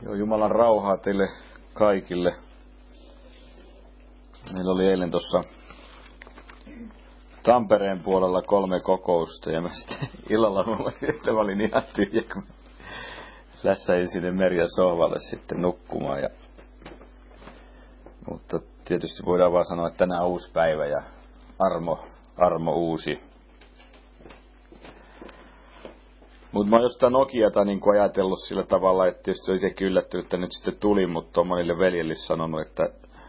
Joo, Jumalan rauhaa teille kaikille. Meillä oli eilen tuossa Tampereen puolella 3 kokousta ja mä sitten illalla huomasin, että mä olin ihan tyhjä, kun lässäin sinne Merjan sohvalle sitten nukkumaan. Mutta tietysti voidaan vaan sanoa, että tänään on uusi päivä ja armo uusi. Mutta mä oon jostain Nokiata niin ajatellut sillä tavalla, että tietysti on itsekin yllättynyt, että nyt sitten tuli, mutta on monille veljelle sanonut, että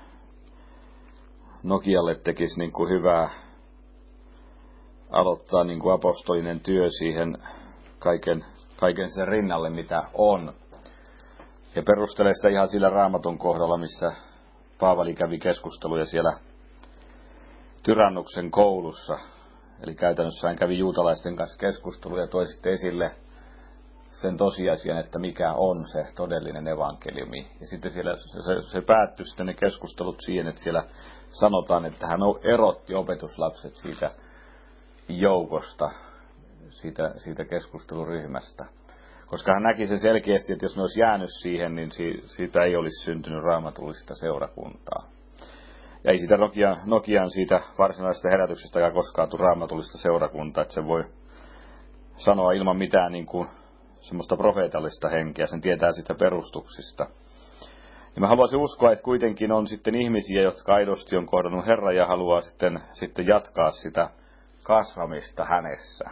Nokialle tekisi niin kuin hyvää aloittaa niin kuin apostolinen työ siihen kaiken sen rinnalle, mitä on. Ja perustelee sitä ihan sillä Raamatun kohdalla, missä Paavali kävi keskusteluja siellä Tyrannuksen koulussa. Eli käytännössä hän kävi juutalaisten kanssa keskusteluja ja toi sitten esille sen tosiasian, että mikä on se todellinen evankeliumi. Ja sitten siellä se päättyi sitten ne keskustelut siihen, että siellä sanotaan, että hän erotti opetuslapset siitä joukosta, siitä keskusteluryhmästä. Koska hän näki sen selkeästi, että jos ne olisi jäänyt siihen, niin siitä ei olisi syntynyt raamatullista seurakuntaa. Ja ei siitä Nokian siitä varsinaisesta herätyksestä koskaan tule raamatullista seurakuntaa, että se voi sanoa ilman mitään niin kuin semmoista profeetallista henkeä, sen tietää sitä perustuksista. Ja mä haluaisin uskoa, että kuitenkin on sitten ihmisiä, jotka aidosti on kohdannut Herran ja haluaa sitten jatkaa sitä kasvamista hänessä.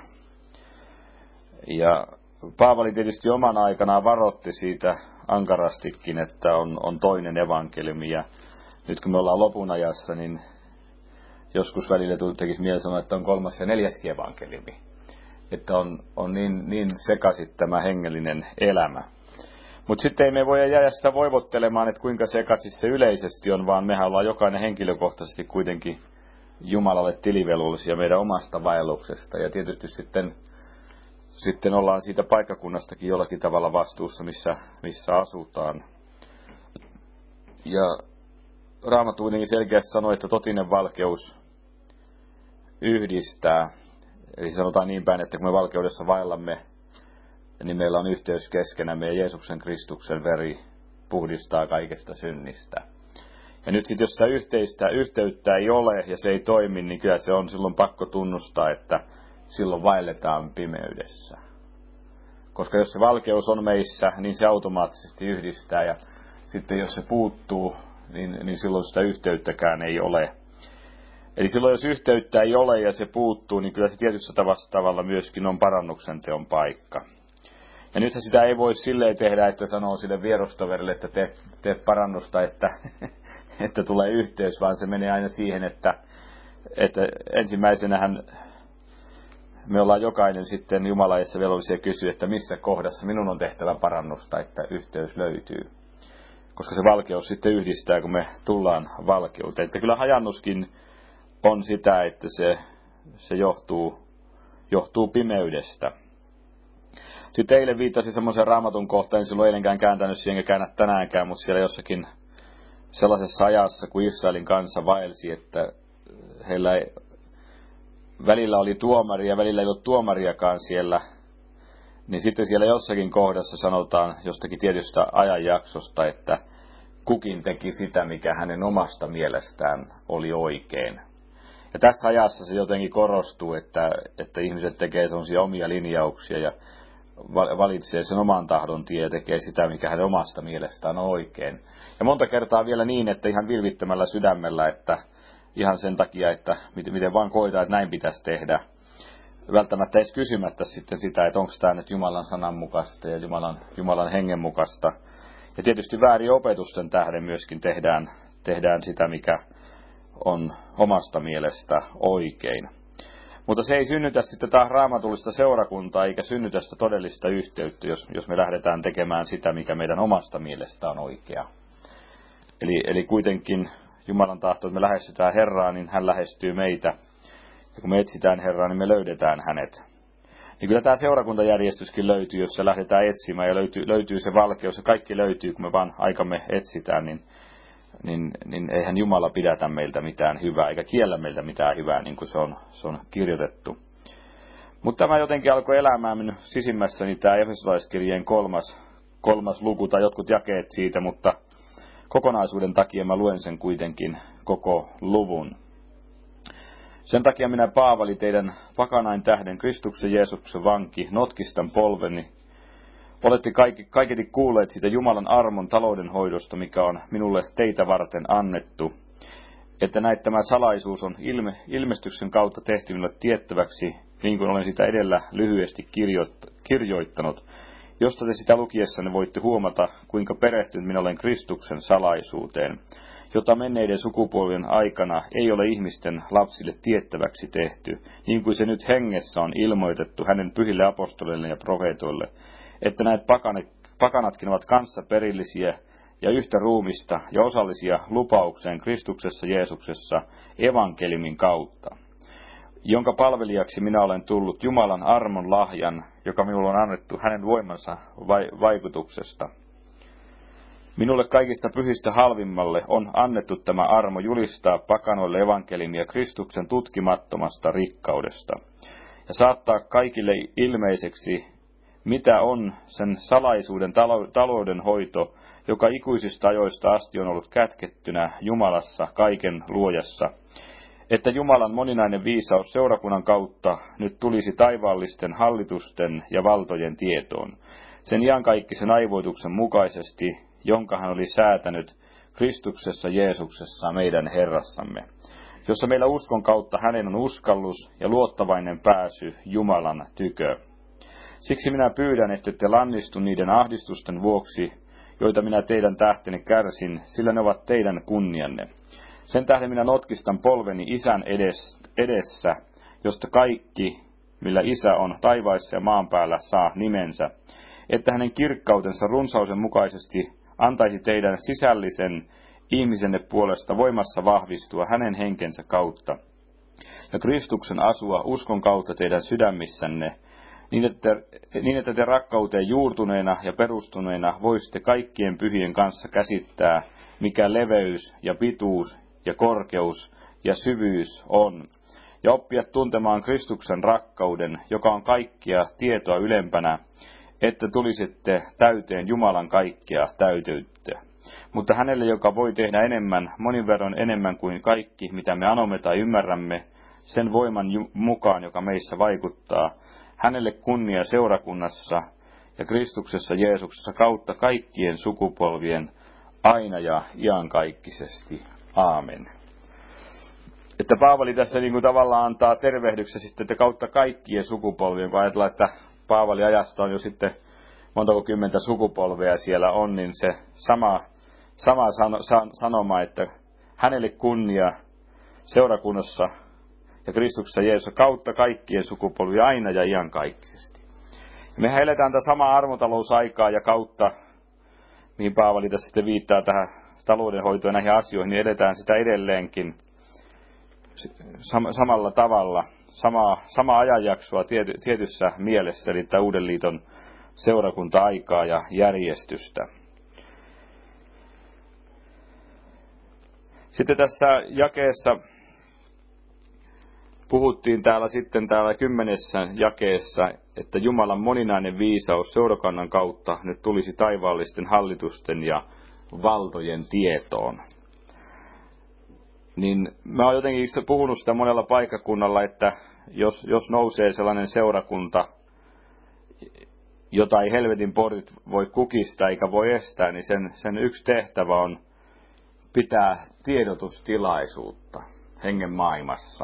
Ja Paavali tietysti oman aikanaan varoitti siitä ankarastikin, että on toinen evankeliumi. Ja nyt kun me ollaan lopun ajassa, niin joskus välillä tekisi mieli sanoa, että on 3. ja 4. evankeliumi. Että on niin sekaisin tämä hengellinen elämä. Mutta sitten ei me voi jäädä sitä voivottelemaan, että kuinka sekaisin se yleisesti on, vaan mehän ollaan jokainen henkilökohtaisesti kuitenkin Jumalalle tilivelvollisia meidän omasta vaelluksesta. Ja tietysti sitten ollaan siitä paikkakunnastakin jollakin tavalla vastuussa, missä asutaan. Ja Raamattu kuitenkin selkeästi sanoo, että totinen valkeus yhdistää. Eli sanotaan niin päin, että kun me valkeudessa vaellamme, niin meillä on yhteys keskenämme ja Jeesuksen Kristuksen veri puhdistaa kaikesta synnistä. Ja nyt sitten jos sitä yhteyttä ei ole ja se ei toimi, niin kyllä se on silloin pakko tunnustaa, että silloin vaelletaan pimeydessä. Koska jos se valkeus on meissä, niin se automaattisesti yhdistää ja sitten jos se puuttuu, niin silloin sitä yhteyttäkään ei ole. Eli silloin jos yhteyttä ei ole ja se puuttuu, niin kyllä se tietyssä tavalla myöskin on parannuksen teon paikka. Ja nythän sitä ei voi silleen tehdä, että sanoo sille vierustoverille, että tee parannusta, että tulee yhteys, vaan se menee aina siihen, että ensimmäisenähän me ollaan jokainen sitten Jumalan edessä velvollisia kysyä, että missä kohdassa minun on tehtävä parannusta, että yhteys löytyy. Koska se valkeus sitten yhdistää, kun me tullaan valkeuteen. Että kyllä hajannuskin on sitä, että se johtuu pimeydestä. Sitten eilen viittasin semmoisen Raamatun kohtaan, en silloin eilenkään kääntänyt siihen enkä käännä tänäänkään, mutta siellä jossakin sellaisessa ajassa, kun Israelin kansa vaelsi, että heillä välillä oli tuomari ja välillä ei ollut tuomariakaan siellä, niin sitten siellä jossakin kohdassa sanotaan jostakin tietystä ajanjaksosta, että kukin teki sitä, mikä hänen omasta mielestään oli oikein. Ja tässä ajassa se jotenkin korostuu, että ihmiset tekee sellaisia omia linjauksia ja valitsee sen oman tahdon tie ja tekee sitä, mikä hänen omasta mielestään on oikein. Ja monta kertaa vielä niin, että ihan vilvittömällä sydämellä, että ihan sen takia, että miten vaan koetaan, että näin pitäisi tehdä. Välttämättä edes kysymättä sitten sitä, että onko tämä nyt Jumalan sanan mukaista ja Jumalan hengen mukaista. Ja tietysti väärin opetusten tähden myöskin tehdään sitä, mikä on omasta mielestä oikein. Mutta se ei synnytä sitten taas raamatullista seurakuntaa, eikä synnytä sitä todellista yhteyttä, jos me lähdetään tekemään sitä, mikä meidän omasta mielestä on oikea. Eli kuitenkin Jumalan tahto, että me lähestytään Herraa, niin hän lähestyy meitä. Ja kun me etsitään Herraa, niin me löydetään hänet. Niin kyllä tämä seurakuntajärjestyskin löytyy, jos se lähdetään etsimään ja löytyy se valkeus. Ja kaikki löytyy, kun me vaan aikamme etsitään, niin eihän Jumala pidätä meiltä mitään hyvää, eikä kiellä meiltä mitään hyvää, niin kuin se on kirjoitettu. Mutta tämä jotenkin alkoi elämään minun sisimmässäni tämä Efesolaiskirjeen 3. luku tai jotkut jakeet siitä, mutta kokonaisuuden takia mä luen sen kuitenkin koko luvun. Sen takia minä Paavali, teidän pakanain tähden, Kristuksen Jeesuksen vanki, notkistan polveni. Olette kaiketi kuulleet siitä Jumalan armon taloudenhoidosta, mikä on minulle teitä varten annettu, että näet tämä salaisuus on ilmestyksen kautta tehty minulle tiettäväksi, niin kuin olen sitä edellä lyhyesti kirjoittanut, josta te sitä lukiessanne voitte huomata, kuinka perehtynyt minä olen Kristuksen salaisuuteen, jota menneiden sukupolvien aikana ei ole ihmisten lapsille tiettäväksi tehty, niin kuin se nyt hengessä on ilmoitettu hänen pyhille apostoleille ja profeetoille, että näet pakanatkin ovat kanssaperillisiä ja yhtä ruumista ja osallisia lupaukseen Kristuksessa Jeesuksessa evankeliumin kautta, jonka palvelijaksi minä olen tullut Jumalan armon lahjan, joka minulle on annettu hänen voimansa vaikutuksesta. Minulle kaikista pyhistä halvimmalle on annettu tämä armo julistaa pakanoille evankeliumia Kristuksen tutkimattomasta rikkaudesta ja saattaa kaikille ilmeiseksi, mitä on sen salaisuuden taloudenhoito, joka ikuisista ajoista asti on ollut kätkettynä Jumalassa kaiken luojassa, että Jumalan moninainen viisaus seurakunnan kautta nyt tulisi taivaallisten hallitusten ja valtojen tietoon, sen iankaikkisen aivoituksen mukaisesti, jonka hän oli säätänyt Kristuksessa Jeesuksessa meidän Herrassamme, jossa meillä uskon kautta hänen on uskallus ja luottavainen pääsy Jumalan tykö. Siksi minä pyydän, että te lannistu niiden ahdistusten vuoksi, joita minä teidän tähtenne kärsin, sillä ne ovat teidän kunnianne. Sen tähden minä notkistan polveni Isän edessä, josta kaikki, millä Isä on taivaissa ja maan päällä, saa nimensä, että hänen kirkkautensa runsausen mukaisesti antaisi teidän sisällisen ihmisenne puolesta voimassa vahvistua hänen henkensä kautta, ja Kristuksen asua uskon kautta teidän sydämissänne, niin että te rakkauteen juurtuneena ja perustuneena voisitte kaikkien pyhien kanssa käsittää, mikä leveys ja pituus ja korkeus ja syvyys on, ja oppia tuntemaan Kristuksen rakkauden, joka on kaikkia tietoa ylempänä, että tulisitte täyteen Jumalan kaikkea täyteyttä. Mutta hänelle, joka voi tehdä enemmän, monin verran enemmän kuin kaikki, mitä me anomme tai ymmärrämme, sen voiman mukaan, joka meissä vaikuttaa, hänelle kunnia seurakunnassa ja Kristuksessa Jeesuksessa kautta kaikkien sukupolvien aina ja iankaikkisesti. Aamen. Että Paavali tässä niin kuin tavallaan antaa tervehdyksen sitten, että kautta kaikkien sukupolvien, kun ajatellaan, että Paavali ajasta on jo sitten montako kymmentä sukupolvea siellä on, niin se sama sanoma, että hänelle kunnia seurakunnassa ja Kristuksessa Jeesuksessa kautta kaikkien sukupolvia aina ja iankaikkisesti. Mehän eletään tätä samaa armotalousaikaa ja kautta, mihin Paavali tässä sitten viittaa tähän taloudenhoitoon ja näihin asioihin, niin eletään sitä edelleenkin samalla tavalla, samaa ajanjaksoa tietyssä mielessä, eli tämä Uuden liiton seurakunta-aikaa ja järjestystä. Sitten tässä jakeessa puhuttiin täällä 10. jakeessa, että Jumalan moninainen viisaus seurakannan kautta nyt tulisi taivaallisten hallitusten ja valtojen tietoon. Niin mä oon jotenkin puhunut sitä monella paikkakunnalla, että jos nousee sellainen seurakunta, jota ei helvetin portit voi kukistaa eikä voi estää, niin sen yksi tehtävä on pitää tiedotustilaisuutta hengen maailmassa.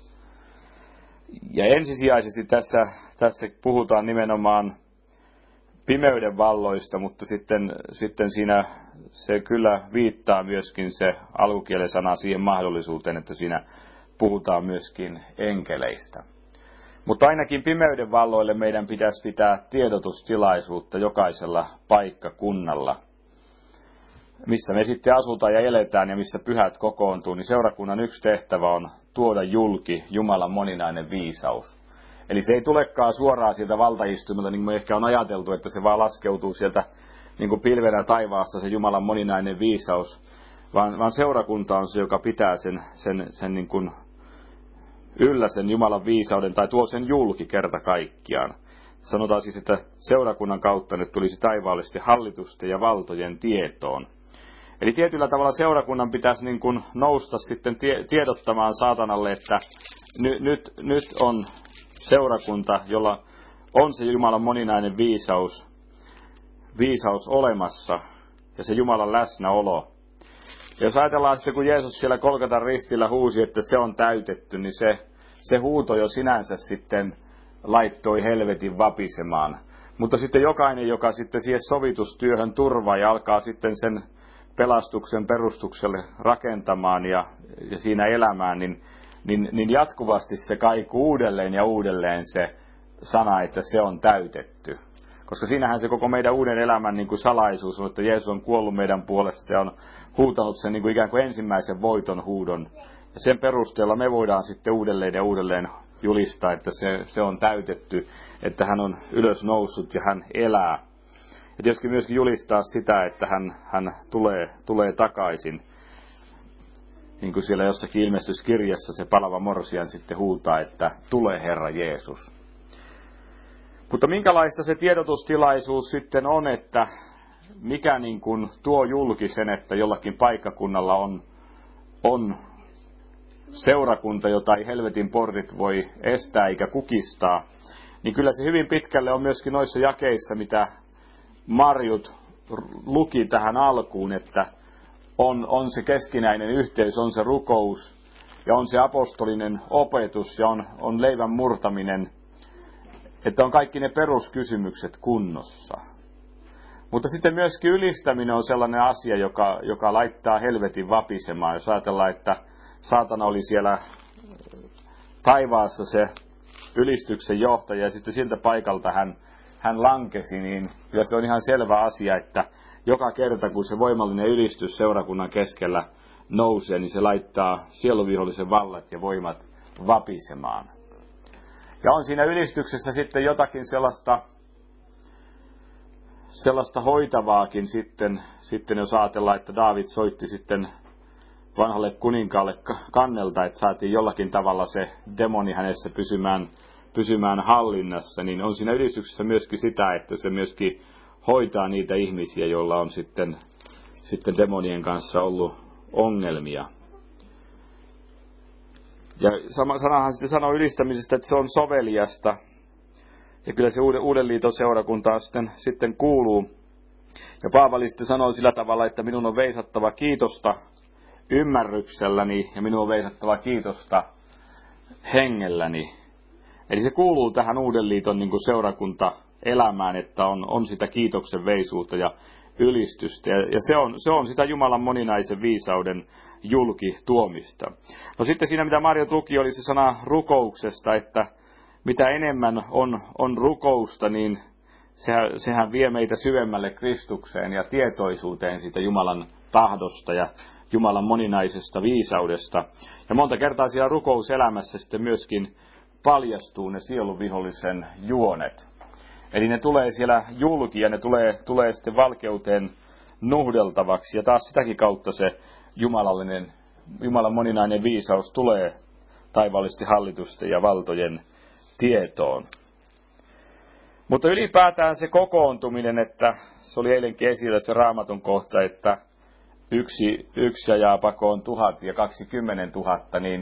Ja ensisijaisesti tässä puhutaan nimenomaan pimeyden valloista, mutta sitten siinä se kyllä viittaa myöskin se alkukielen sana siihen mahdollisuuteen, että siinä puhutaan myöskin enkeleistä. Mutta ainakin pimeyden valloille meidän pitäisi pitää tiedotustilaisuutta jokaisella paikkakunnalla, missä me sitten asutaan ja eletään ja missä pyhät kokoontuu, niin seurakunnan yksi tehtävä on tuoda julki Jumalan moninainen viisaus. Eli se ei tulekaan suoraan sieltä valtaistuimelta, niin kuin me ehkä on ajateltu, että se vaan laskeutuu sieltä niin kuin pilvenä taivaasta se Jumalan moninainen viisaus, vaan seurakunta on se, joka pitää sen niin kuin yllä sen Jumalan viisauden tai tuo sen julki kerta kaikkiaan. sanotaan siis, että seurakunnan kautta ne tulisi taivaallisesti hallitusten ja valtojen tietoon. Eli tietyllä tavalla seurakunnan pitäisi niin kuin nousta sitten tiedottamaan saatanalle, että nyt on seurakunta, jolla on se Jumalan moninainen viisaus olemassa ja se Jumalan läsnäolo. Ja jos ajatellaan sitten, kun Jeesus siellä Golgatan ristillä huusi, että se on täytetty, niin se huuto jo sinänsä sitten laittoi helvetin vapisemaan. Mutta sitten jokainen, joka sitten siihen sovitustyöhön turvaa ja alkaa sitten sen pelastuksen perustukselle rakentamaan ja siinä elämään, niin jatkuvasti se kaikuu uudelleen ja uudelleen se sana, että se on täytetty. Koska siinähän se koko meidän uuden elämän niin kuin salaisuus on, että Jeesus on kuollut meidän puolesta ja on huutanut sen niin kuin ikään kuin ensimmäisen voiton huudon. Ja sen perusteella me voidaan sitten uudelleen ja uudelleen julistaa, että se on täytetty, että hän on ylös noussut ja hän elää. Ja tietysti myöskin julistaa sitä, että hän tulee takaisin. Niin kuin siellä jossakin ilmestyskirjassa se palava morsian sitten huutaa, että tule Herra Jeesus. Mutta minkälaista se tiedotustilaisuus sitten on, että mikä niin kuin tuo julki sen, että jollakin paikkakunnalla on seurakunta, jota ei helvetin portit voi estää eikä kukistaa, niin kyllä se hyvin pitkälle on myöskin noissa jakeissa, mitä Marjut luki tähän alkuun, että on se keskinäinen yhteys, on se rukous ja on se apostolinen opetus ja on leivän murtaminen, että on kaikki ne peruskysymykset kunnossa. Mutta sitten myöskin ylistäminen on sellainen asia, joka laittaa helvetin vapisemaan. Jos ajatellaan, että saatana oli siellä taivaassa se ylistyksen johtaja ja sitten siltä paikalta hän lankesi, niin kyllä se on ihan selvä asia, että joka kerta kun se voimallinen ylistys seurakunnan keskellä nousee, niin se laittaa sieluvihollisen vallat ja voimat vapisemaan. Ja on siinä ylistyksessä sitten jotakin sellaista hoitavaakin sitten jos ajatellaan, että Daavid soitti sitten vanhalle kuninkaalle kannelta, että saatiin jollakin tavalla se demoni hänessä pysymään hallinnassa, niin on siinä ylistyksessä myöskin sitä, että se myöskin hoitaa niitä ihmisiä, joilla on sitten demonien kanssa ollut ongelmia. Ja sanahan sitten sanoo ylistämisestä, että se on soveliasta. Ja kyllä se Uuden liiton seurakuntaan sitten kuuluu. Ja Paavali sitten sanoo sillä tavalla, että minun on veisattava kiitosta ymmärrykselläni ja minun on veisattava kiitosta hengelläni. Eli se kuuluu tähän Uuden liiton niin kuin seurakuntaelämään, että on sitä kiitoksen veisuutta ja ylistystä. Ja se on sitä Jumalan moninaisen viisauden julkituomista. No sitten siinä, mitä Marjo luki, oli se sana rukouksesta, että mitä enemmän on rukousta, niin sehän vie meitä syvemmälle Kristukseen ja tietoisuuteen siitä Jumalan tahdosta ja Jumalan moninaisesta viisaudesta. Ja monta kertaa siellä rukouselämässä sitten myöskin paljastuu ne sielunvihollisen juonet. Eli ne tulee siellä julki ja ne tulee sitten valkeuteen nuhdeltavaksi. Ja taas sitäkin kautta se Jumalan moninainen viisaus tulee taivaallisesti hallitusten ja valtojen tietoon. Mutta ylipäätään se kokoontuminen, että se oli eilenkin esillä se Raamatun kohta, että yksi ajaa pakoon 1000 ja 20 000,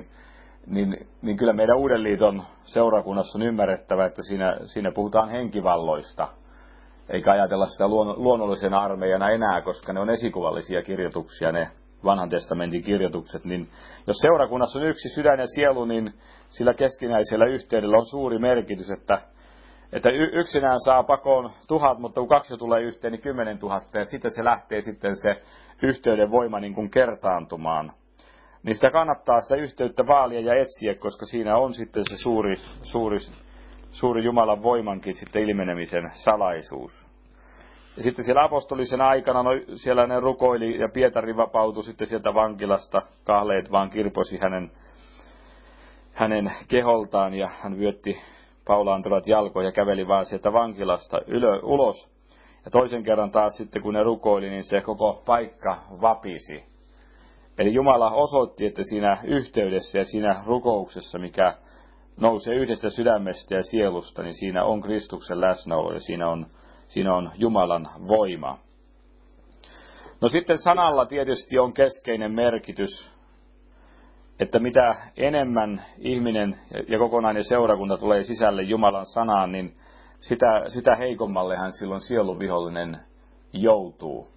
niin kyllä meidän Uuden liiton seurakunnassa on ymmärrettävä, että siinä puhutaan henkivalloista, eikä ajatella sitä luonnollisena armeijana enää, koska ne on esikuvallisia kirjoituksia, ne vanhan testamentin kirjoitukset, niin jos seurakunnassa on yksi sydän ja sielu, niin sillä keskinäisellä yhteydellä on suuri merkitys, että yksinään saa pakoon 1000, mutta kun kaksi tulee yhteen, niin 10 000, ja sitten se lähtee sitten se yhteyden voima niin kuin kertaantumaan. Niin sitä kannattaa sitä yhteyttä vaalia ja etsiä, koska siinä on sitten se suuri Jumalan voimankin sitten ilmenemisen salaisuus. Ja sitten siellä apostolisen aikana, siellä ne rukoili ja Pietari vapautui sitten sieltä vankilasta, kahleet vaan kirposi hänen keholtaan ja hän vyötti Paulaantuvat jalkoja ja käveli vaan sieltä vankilasta ulos. Ja toisen kerran taas sitten kun ne rukoili, niin se koko paikka vapisi. Eli Jumala osoitti, että siinä yhteydessä ja siinä rukouksessa, mikä nousee yhdestä sydämestä ja sielusta, niin siinä on Kristuksen läsnäolo ja siinä on Jumalan voima. No sitten sanalla tietysti on keskeinen merkitys, että mitä enemmän ihminen ja kokonainen seurakunta tulee sisälle Jumalan sanaan, niin sitä heikommallehan silloin sieluvihollinen joutuu.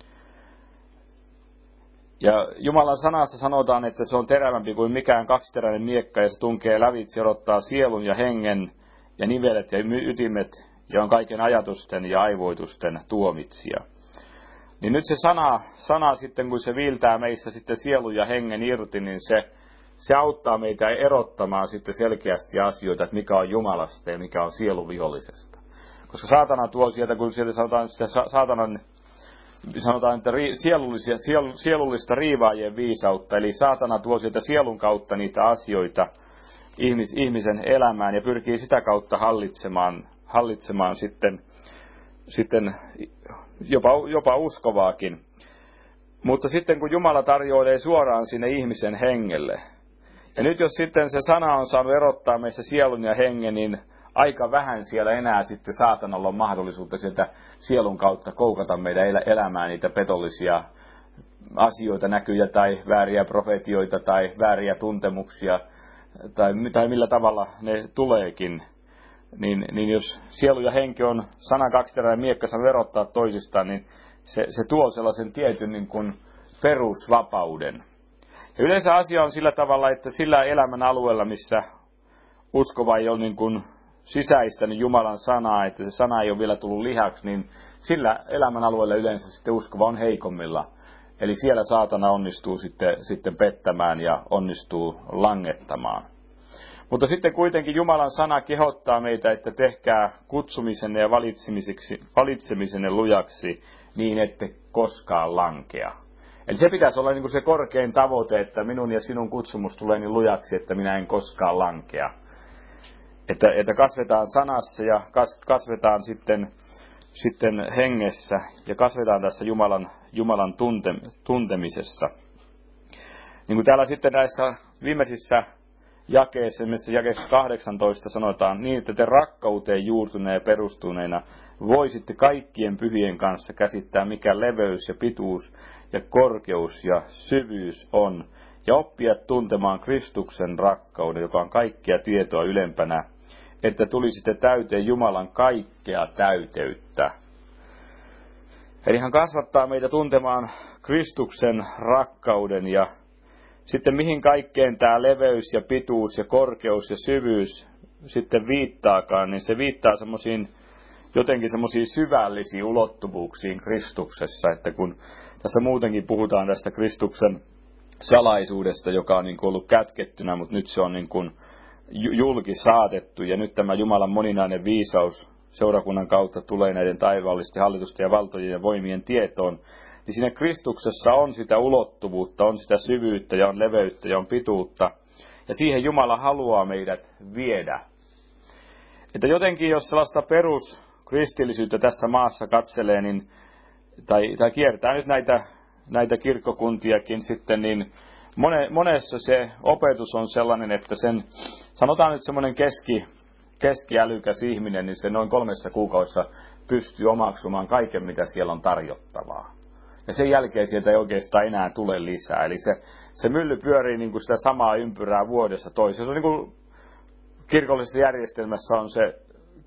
Ja Jumalan sanassa sanotaan, että se on terävämpi kuin mikään kaksiteräinen miekka, ja se tunkee lävitse, erottaa sielun ja hengen ja nivelet ja ytimet, ja on kaiken ajatusten ja aivoitusten tuomitsija. Niin nyt se sana sitten, kun se viiltää meissä sitten sielun ja hengen irti, niin se auttaa meitä erottamaan sitten selkeästi asioita, että mikä on Jumalasta ja mikä on sieluvihollisesta. Koska saatana tuo sieltä, kun sieltä sanotaan, että sielullista riivaajien viisautta, eli saatana tuo sieltä sielun kautta niitä asioita ihmisen elämään ja pyrkii sitä kautta hallitsemaan sitten jopa uskovaakin. Mutta sitten kun Jumala tarjoilee suoraan sinne ihmisen hengelle, ja nyt jos sitten se sana on saanut erottaa meissä sielun ja hengen, niin aika vähän siellä enää sitten saatanalla on mahdollisuutta sieltä sielun kautta koukata meidän elämään niitä petollisia asioita, näkyjä tai vääriä profetioita tai vääriä tuntemuksia tai millä tavalla ne tuleekin. Niin jos sielu ja henki on sana kaksiteräinen miekka, saa erottaa toisistaan, niin se tuo sellaisen tietyn niin kuin perusvapauden. Ja yleensä asia on sillä tavalla, että sillä elämän alueella, missä uskova ei ole niin kuin sisäistänyt Jumalan sanaa, että se sana ei ole vielä tullut lihaksi, niin sillä elämän alueella yleensä sitten uskova on heikommilla. Eli siellä saatana onnistuu sitten pettämään ja onnistuu langettamaan. Mutta sitten kuitenkin Jumalan sana kehottaa meitä, että tehkää kutsumisenne ja valitsemisenne lujaksi niin, ette koskaan lankea. Eli se pitäisi olla niin kuin se korkein tavoite, että minun ja sinun kutsumus tulee niin lujaksi, että minä en koskaan lankea. Että kasvetaan sanassa ja kasvetaan sitten hengessä ja kasvetaan tässä Jumalan tuntemisessa. Niin kuin täällä sitten näissä viimeisissä jakeessa, esimerkiksi jakeessa 18 sanotaan niin, että te rakkauteen juurtuneena ja perustuneena voisitte kaikkien pyhien kanssa käsittää, mikä leveys ja pituus ja korkeus ja syvyys on, ja oppia tuntemaan Kristuksen rakkauden, joka on kaikkea tietoa ylempänä, että tulisitte täyteen Jumalan kaikkea täyteyttä. Eli hän kasvattaa meitä tuntemaan Kristuksen rakkauden, ja sitten mihin kaikkeen tämä leveys ja pituus ja korkeus ja syvyys sitten viittaakaan, niin se viittaa jotenkin semmoisiin syvällisiin ulottuvuuksiin Kristuksessa, että kun tässä muutenkin puhutaan tästä Kristuksen salaisuudesta, joka on niin kuin ollut kätkettynä, mutta nyt se on niin kuin julki saatettu, ja nyt tämä Jumalan moninainen viisaus seurakunnan kautta tulee näiden taivaallisten hallitusten ja valtojen ja voimien tietoon, niin siinä Kristuksessa on sitä ulottuvuutta, on sitä syvyyttä ja on leveyttä ja on pituutta, ja siihen Jumala haluaa meidät viedä. Että jotenkin, jos sellaista peruskristillisyyttä tässä maassa katselee, niin, tai kiertää nyt näitä kirkkokuntiakin sitten, niin monessa se opetus on sellainen, että sanotaan nyt semmoinen keskiälykäs ihminen, niin se noin 3 kuukaudessa pystyy omaksumaan kaiken, mitä siellä on tarjottavaa. Ja sen jälkeen sieltä ei oikeastaan enää tule lisää. Eli se mylly pyörii niin kuin sitä samaa ympyrää vuodessa toiseen. Se on niin kuin kirkollisessa järjestelmässä on se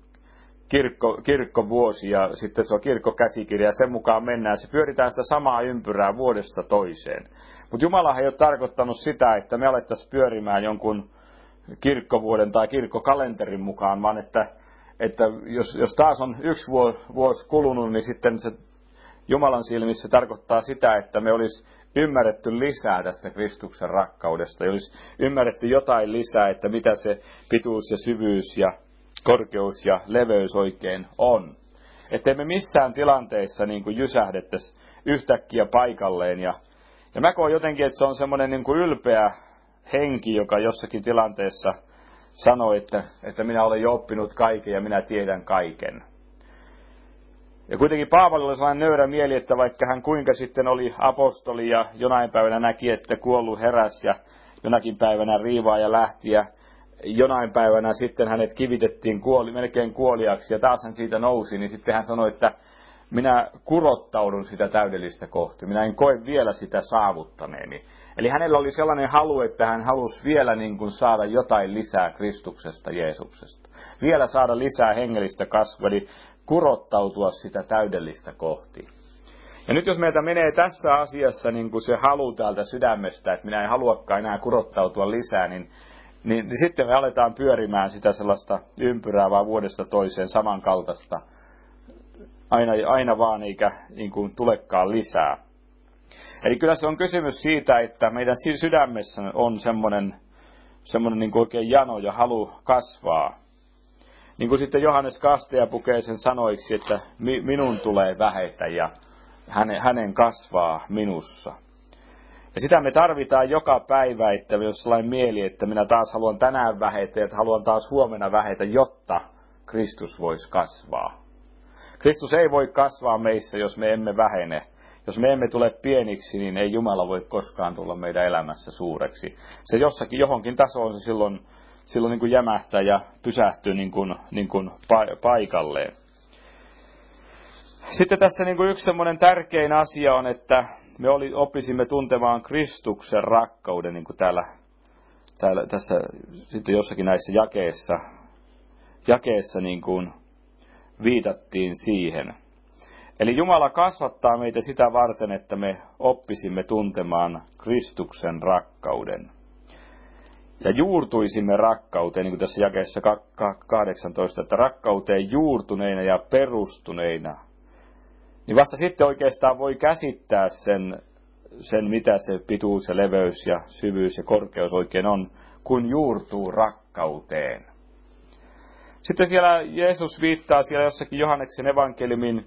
kirkkovuosi ja sitten se on kirkkokäsikirja ja sen mukaan mennään. Se pyöritään sitä samaa ympyrää vuodesta toiseen. Mutta Jumala ei ole tarkoittanut sitä, että me alettaisiin pyörimään jonkun kirkkovuoden tai kirkkokalenterin mukaan, vaan että jos taas on 1 vuosi kulunut, niin sitten se Jumalan silmissä tarkoittaa sitä, että me olisi ymmärretty lisää tästä Kristuksen rakkaudesta. Ja olisi ymmärretty jotain lisää, että mitä se pituus ja syvyys ja korkeus ja leveys oikein on. Että me missään tilanteessa niin kuin jysähdettäisi yhtäkkiä paikalleen. Ja mä koen jotenkin, että se on semmoinen niin kuin ylpeä henki, joka jossakin tilanteessa sanoo, että minä olen jo oppinut kaiken ja minä tiedän kaiken. Ja kuitenkin Paavalilla oli sellainen nöyrä mieli, että vaikka hän kuinka sitten oli apostoli ja jonain päivänä näki, että kuollut heräsi ja jonakin päivänä riivaa ja lähti ja jonain päivänä sitten hänet kivitettiin melkein kuoliaksi ja taas hän siitä nousi, niin sitten hän sanoi, että minä kurottaudun sitä täydellistä kohti. Minä en koe vielä sitä saavuttaneeni. Eli hänellä oli sellainen halu, että hän halusi vielä niin kuin saada jotain lisää Kristuksesta, Jeesuksesta. Vielä saada lisää hengellistä kasvua, eli kurottautua sitä täydellistä kohti. Ja nyt jos meiltä menee tässä asiassa niin kuin se halu täältä sydämestä, että minä en haluakaan enää kurottautua lisää, niin sitten me aletaan pyörimään sitä sellaista ympyrää vaan vuodesta toiseen samankaltaista. Aina vaan eikä niin kuin tulekaan lisää. Eli kyllä se on kysymys siitä, että meidän sydämessä on semmoinen niin kuin oikein jano ja halu kasvaa. Niin kuin sitten Johannes Kastaja pukee sen sanoiksi, että minun tulee vähetä ja hänen kasvaa minussa. Ja sitä me tarvitaan joka päivä, että jos sellainen mieli, että minä taas haluan tänään vähetä ja haluan taas huomenna vähetä, jotta Kristus voisi kasvaa. Kristus ei voi kasvaa meissä, jos me emme vähene. Jos me emme tule pieniksi, niin ei Jumala voi koskaan tulla meidän elämässä suureksi. Se johonkin tasoon se silloin niin kuin jämähtää ja pysähtyy niin kuin paikalleen. Sitten tässä niin kuin yksi semmoinen tärkein asia on, että me oppisimme tuntemaan Kristuksen rakkauden, niin kuin tässä sitten jossakin näissä jakeissa niin kuin viitattiin siihen. Eli Jumala kasvattaa meitä sitä varten, että me oppisimme tuntemaan Kristuksen rakkauden. Ja juurtuisimme rakkauteen, niin kuin tässä jakeessa 18, että rakkauteen juurtuneina ja perustuneina. Niin vasta sitten oikeastaan voi käsittää sen, mitä se pituus ja leveys ja syvyys ja korkeus oikein on, kun juurtuu rakkauteen. Sitten siellä Jeesus viittaa siellä jossakin Johanneksen evankeliumin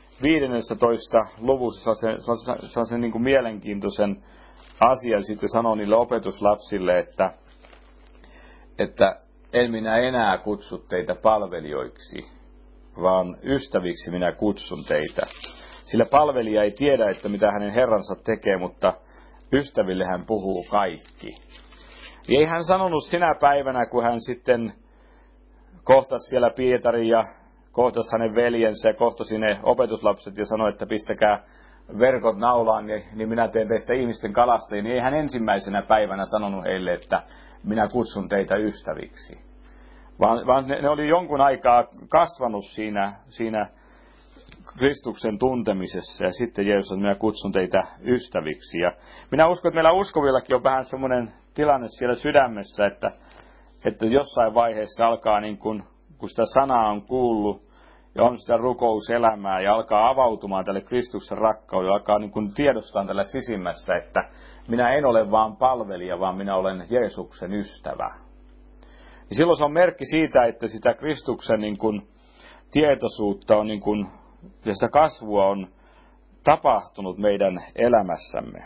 15. luvussa se niin kuin mielenkiintoisen asian sitten sanoo niille opetuslapsille, että en minä enää kutsu teitä palvelijoiksi, vaan ystäviksi minä kutsun teitä. Sillä palvelija ei tiedä, että mitä hänen herransa tekee, mutta ystäville hän puhuu kaikki. Ja ei hän sanonut sinä päivänä, kun hän sitten kohtasi siellä Pietarin ja kohtasi hänen veljensä ja kohtasi ne opetuslapset ja sanoi, että pistäkää verkot naulaan, niin minä teen teistä ihmisten kalastajia. Niin ei hän ensimmäisenä päivänä sanonut heille, että minä kutsun teitä ystäviksi. Vaan ne oli jonkun aikaa kasvanut siinä Kristuksen tuntemisessa ja sitten Jeesus sanoi, minä kutsun teitä ystäviksi. Ja minä uskon, että meillä uskovillakin on vähän semmoinen tilanne siellä sydämessä, että jossain vaiheessa alkaa niin kun sitä sanaa on kuullut ja on sitä rukouselämää ja alkaa avautumaan tälle Kristuksen rakkaudelle, alkaa niin kun tiedostaa tällä sisimmässä, että minä en ole vaan palvelija, vaan minä olen Jeesuksen ystävä. Ja silloin se on merkki siitä, että sitä Kristuksen niin kun tietoisuutta on niin kun, ja sitä kasvua on tapahtunut meidän elämässämme.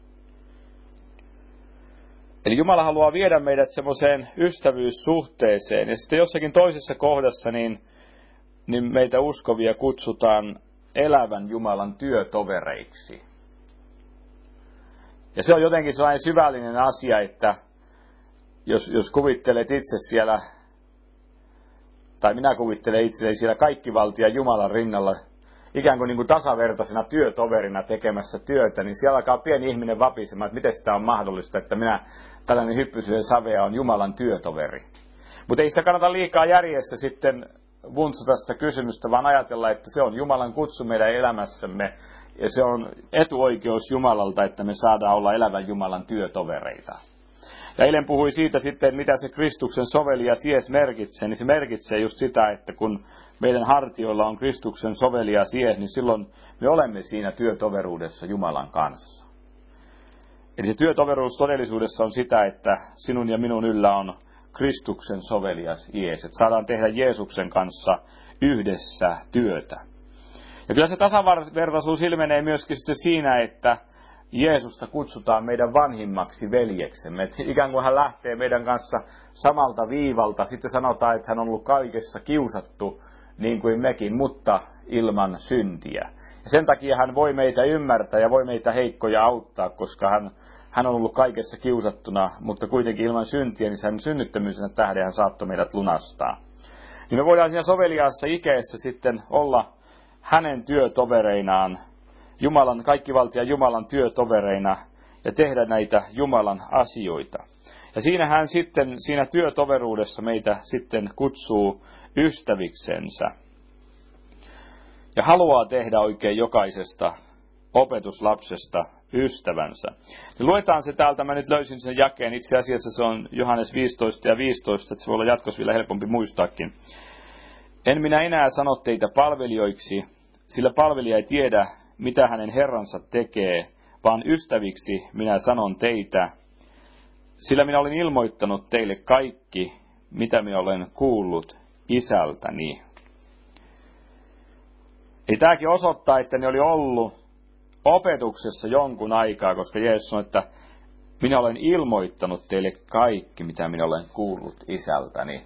Eli Jumala haluaa viedä meidät semmoiseen ystävyyssuhteeseen. Ja sitten jossakin toisessa kohdassa niin meitä uskovia kutsutaan elävän Jumalan työtovereiksi. Ja se on jotenkin sellainen syvällinen asia, että jos kuvittelet itse siellä, tai minä kuvittelen itseni siellä kaikkivaltiaan Jumalan rinnalla, ikään kuin tasavertaisena työtoverina tekemässä työtä, niin siellä alkaa pieni ihminen vapisemaan, että miten sitä on mahdollista, että minä tällainen hyppysyön savea on Jumalan työtoveri. Mutta ei sitä kannata liikaa järjessä sitten vuntsata sitä kysymystä, vaan ajatella, että se on Jumalan kutsu meidän elämässämme, ja se on etuoikeus Jumalalta, että me saadaan olla elävän Jumalan työtovereita. Ja eilen puhui siitä sitten, mitä se Kristuksen sovelija sies merkitsee, niin se merkitsee just sitä, että kun meidän hartioilla on Kristuksen sovelija sies, niin silloin me olemme siinä työtoveruudessa Jumalan kanssa. Eli se työtoveruus todellisuudessa on sitä, että sinun ja minun yllä on Kristuksen sovelias Jeesus. Että saadaan tehdä Jeesuksen kanssa yhdessä työtä. Ja kyllä se tasavertaisuus ilmenee myöskin sitten siinä, että Jeesusta kutsutaan meidän vanhimmaksi veljeksemme. Että ikään kuin hän lähtee meidän kanssa samalta viivalta. Sitten sanotaan, että hän on ollut kaikessa kiusattu niin kuin mekin, mutta ilman syntiä. Ja sen takia hän voi meitä ymmärtää ja voi meitä heikkoja auttaa, koska hän on ollut kaikessa kiusattuna, mutta kuitenkin ilman syntiä, niin sen synnyttömyysenä tähden hän saattoi meidät lunastaa. Niin me voidaan siinä soveliaassa ikeessä sitten olla hänen työtovereinaan, kaikkivaltiaan Jumalan työtovereina ja tehdä näitä Jumalan asioita. Ja siinä työtoveruudessa meitä sitten kutsuu ystäviksensä. Ja haluaa tehdä oikein jokaisesta opetuslapsesta ystävänsä. Niin luetaan se täältä, mä nyt löysin sen jakeen, itse asiassa se on Johannes 15 ja 15, että se voi olla jatkossa vielä helpompi muistaakin. En minä enää sano teitä palvelijoiksi, sillä palvelija ei tiedä, mitä hänen herransa tekee, vaan ystäviksi minä sanon teitä, sillä minä olen ilmoittanut teille kaikki, mitä minä olen kuullut isältäni. Eli tämäkin osoittaa, että ne oli ollut opetuksessa jonkun aikaa, koska Jeesus sanoi, että minä olen ilmoittanut teille kaikki, mitä minä olen kuullut isältäni.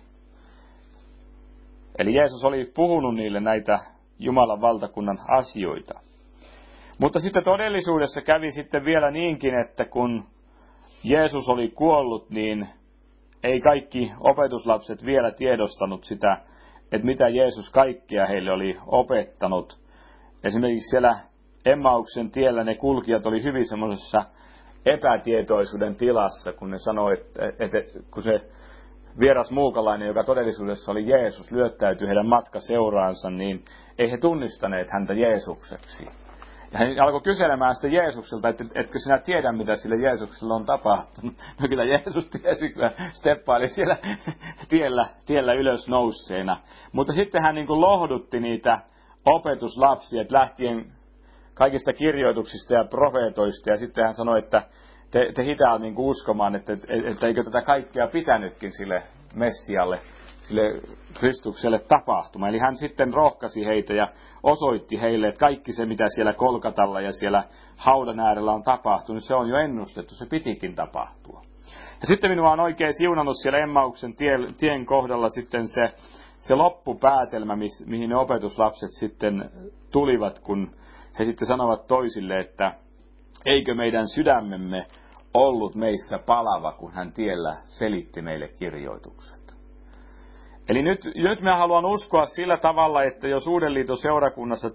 Eli Jeesus oli puhunut niille näitä Jumalan valtakunnan asioita. Mutta sitten todellisuudessa kävi sitten vielä niinkin, että kun Jeesus oli kuollut, niin ei kaikki opetuslapset vielä tiedostanut sitä, että mitä Jeesus kaikkea heille oli opettanut. Esimerkiksi siellä Emmauksen tiellä ne kulkijat oli hyvin semmoisessa epätietoisuuden tilassa, kun ne sanoi, että kun se vieras muukalainen, joka todellisuudessa oli Jeesus, lyöttäytyi heidän matkaseuraansa, niin ei he tunnistaneet häntä Jeesukseksi. Ja hän alkoi kyselemään sitä Jeesukselta, että etkö sinä tiedä, mitä sille Jeesukselle on tapahtunut. No kyllä Jeesus tiesi, kyllä steppaili siellä tiellä ylös nousseena. Mutta sitten hän niin kuin lohdutti niitä opetuslapsia, että lähtien kaikista kirjoituksista ja profeetoista. Ja sitten hän sanoi, että te hitaat niin kuin uskomaan, että eikö tätä kaikkea pitänytkin sille Messialle, sille Kristukselle tapahtuma. Eli hän sitten rohkasi heitä ja osoitti heille, että kaikki se, mitä siellä Kolkatalla ja siellä haudan äärellä on tapahtunut, se on jo ennustettu, se pitikin tapahtua. Ja sitten minua on oikein siunannut siellä Emmauksen tien kohdalla sitten se loppupäätelmä, mihin ne opetuslapset sitten tulivat, kun he sitten sanovat toisille, että eikö meidän sydämemme ollut meissä palava, kun hän tiellä selitti meille kirjoitukset. Eli nyt mä haluan uskoa sillä tavalla, että jos Uuden liiton seurakunnassa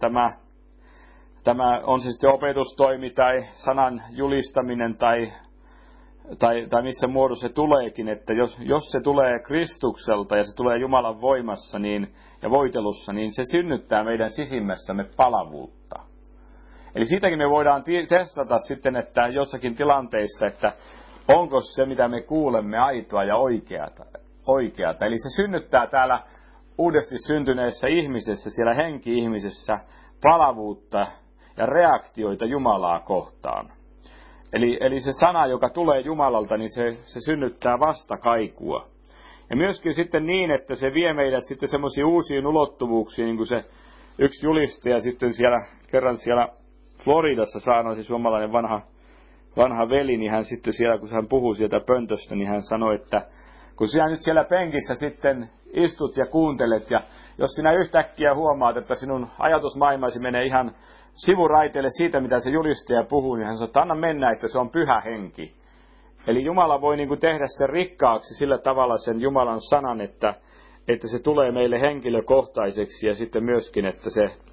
tämä on se sitten opetustoimi tai sanan julistaminen tai missä muodossa se tuleekin, että jos se tulee Kristukselta ja se tulee Jumalan voimassa ja voitelussa, niin se synnyttää meidän sisimmässämme palavuutta. Eli siitäkin me voidaan testata sitten, että jossakin tilanteissa, että onko se, mitä me kuulemme, aitoa ja oikeata. Eli se synnyttää täällä uudesti syntyneessä ihmisessä, siellä henki-ihmisessä, palavuutta ja reaktioita Jumalaa kohtaan. Eli se sana, joka tulee Jumalalta, niin se synnyttää vastakaikua. Ja myöskin sitten niin, että se vie meidät sitten semmoisiin uusiin ulottuvuuksiin, niin kuin se yksi julistaja sitten kerran siellä Floridassa saarnasi suomalainen vanha veli, niin hän sitten siellä, kun hän puhui sieltä pöntöstä, niin hän sanoi, että kun sinä nyt siellä penkissä sitten istut ja kuuntelet, ja jos sinä yhtäkkiä huomaat, että sinun ajatusmaailmasi menee ihan sivuraiteille siitä, mitä se julistaja puhuu, niin hän sanoo, että anna mennä, että se on pyhä henki. Eli Jumala voi niin kuin tehdä sen rikkaaksi sillä tavalla sen Jumalan sanan, että se tulee meille henkilökohtaiseksi, ja sitten myöskin, että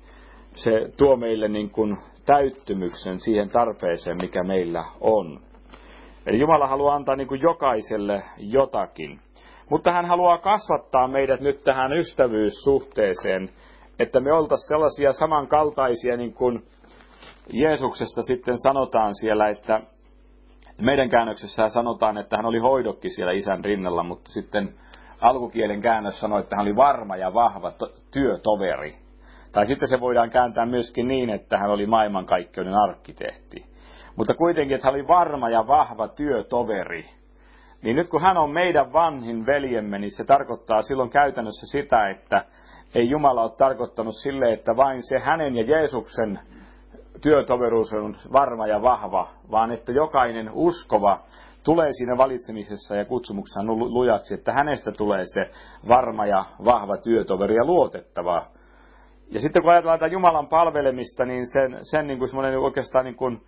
se tuo meille niin kuin täyttymyksen siihen tarpeeseen, mikä meillä on. Eli Jumala haluaa antaa niin kuin jokaiselle jotakin. Mutta hän haluaa kasvattaa meidät nyt tähän ystävyyssuhteeseen, että me oltaisiin sellaisia samankaltaisia, niin kuin Jeesuksesta sitten sanotaan siellä, että meidän käännöksessä sanotaan, että hän oli hoidokki siellä isän rinnalla, mutta sitten alkukielen käännös sanoi, että hän oli varma ja vahva työtoveri. Tai sitten se voidaan kääntää myöskin niin, että hän oli maailmankaikkeuden arkkitehti. Mutta kuitenkin, että hän oli varma ja vahva työtoveri. Niin nyt kun hän on meidän vanhin veljemme, niin se tarkoittaa silloin käytännössä sitä, että ei Jumala ole tarkoittanut sille, että vain se hänen ja Jeesuksen työtoveruus on varma ja vahva, vaan että jokainen uskova tulee siinä valitsemisessa ja kutsumuksessa lujaksi, että hänestä tulee se varma ja vahva työtoveri ja luotettava. Ja sitten kun ajatellaan tätä Jumalan palvelemista, niin sen niin kuin semmoinen oikeastaan niin kuin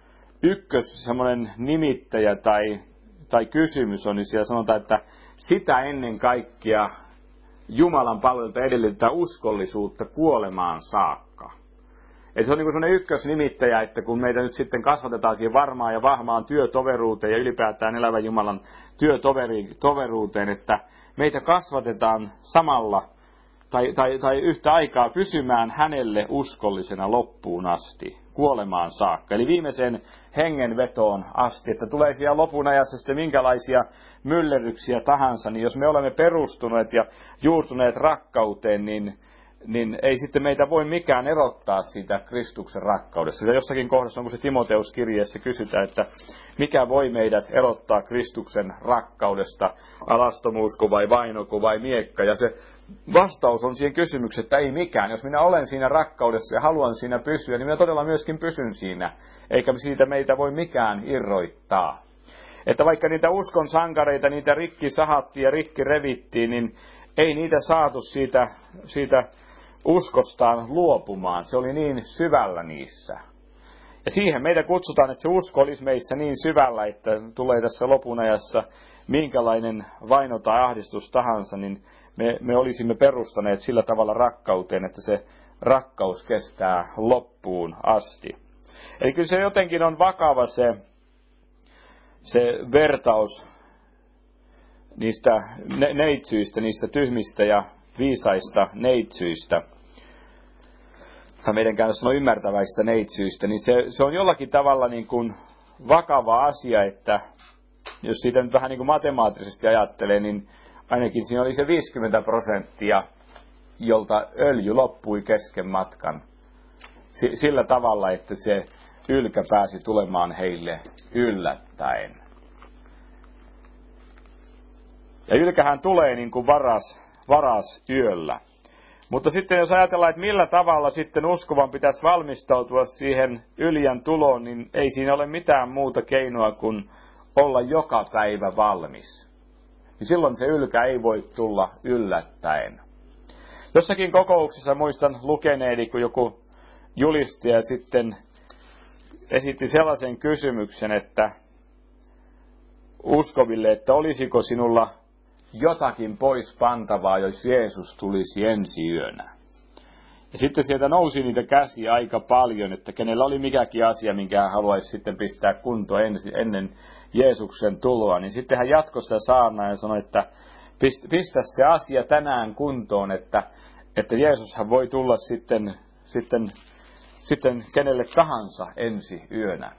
semmoinen nimittäjä tai kysymys on, niin siellä sanotaan, että sitä ennen kaikkea Jumalan palvelulta edellytetään uskollisuutta kuolemaan saakka. Eli se on niin kuin semmoinen ykkösnimittäjä, että kun meitä nyt sitten kasvatetaan siihen varmaan ja vahvaan työtoveruuteen ja ylipäätään elävän Jumalan työtoveruuteen, että meitä kasvatetaan samalla tai yhtä aikaa pysymään hänelle uskollisena loppuun asti, kuolemaan saakka. Eli viimeisen hengenvetoon asti, että tulee siellä lopun ajassa sitten minkälaisia myllerryksiä tahansa, niin jos me olemme perustuneet ja juurtuneet rakkauteen, niin ei sitten meitä voi mikään erottaa siitä Kristuksen rakkaudesta. Ja jossakin kohdassa, onko se Timoteuskirjeessä, kysytään, että mikä voi meidät erottaa Kristuksen rakkaudesta, alastomuusko vai vainoko vai miekka. Ja se vastaus on siihen kysymykseen, että ei mikään. Jos minä olen siinä rakkaudessa ja haluan siinä pysyä, niin minä todella myöskin pysyn siinä. Eikä siitä meitä voi mikään irroittaa. Että vaikka niitä uskon sankareita, niitä rikki sahattiin ja rikki revittiin, niin ei niitä saatu siitä uskostaan luopumaan. Se oli niin syvällä niissä. Ja siihen meitä kutsutaan, että se usko olisi meissä niin syvällä, että tulee tässä lopun ajassa minkälainen vaino tai ahdistus tahansa, niin me olisimme perustaneet sillä tavalla rakkauteen, että se rakkaus kestää loppuun asti. Eli kyllä se jotenkin on vakava se vertaus niistä neitsyistä, niistä tyhmistä ja viisaista neitsyistä, tai meidän käännössä on ymmärtäväistä neitsyistä, niin se on jollakin tavalla niin kuin vakava asia, että jos siitä nyt vähän niin kuin matemaattisesti ajattelee, niin ainakin siinä oli se 50%, jolta öljy loppui kesken matkan. Sillä tavalla, että se ylkä pääsi tulemaan heille yllättäen. Ja ylkähän tulee niin kuin varas yöllä. Mutta sitten jos ajatellaan, että millä tavalla sitten uskovan pitäisi valmistautua siihen yljän tuloon, niin ei siinä ole mitään muuta keinoa kuin olla joka päivä valmis. Niin silloin se ylkä ei voi tulla yllättäen. Jossakin kokouksessa muistan lukeneeni, kun joku julistaja sitten esitti sellaisen kysymyksen, että uskoville, että olisiko sinulla jotakin pois pantavaa, jos Jeesus tulisi ensi yönä. Ja sitten sieltä nousi niitä käsiä aika paljon, että kenellä oli mikäkin asia, minkä hän haluaisi sitten pistää kuntoon ennen Jeesuksen tuloa. Niin sitten hän jatkoi sitä saarnaa ja sanoi, että pistä se asia tänään kuntoon, että Jeesushan voi tulla sitten kenelle tahansa ensi yönä.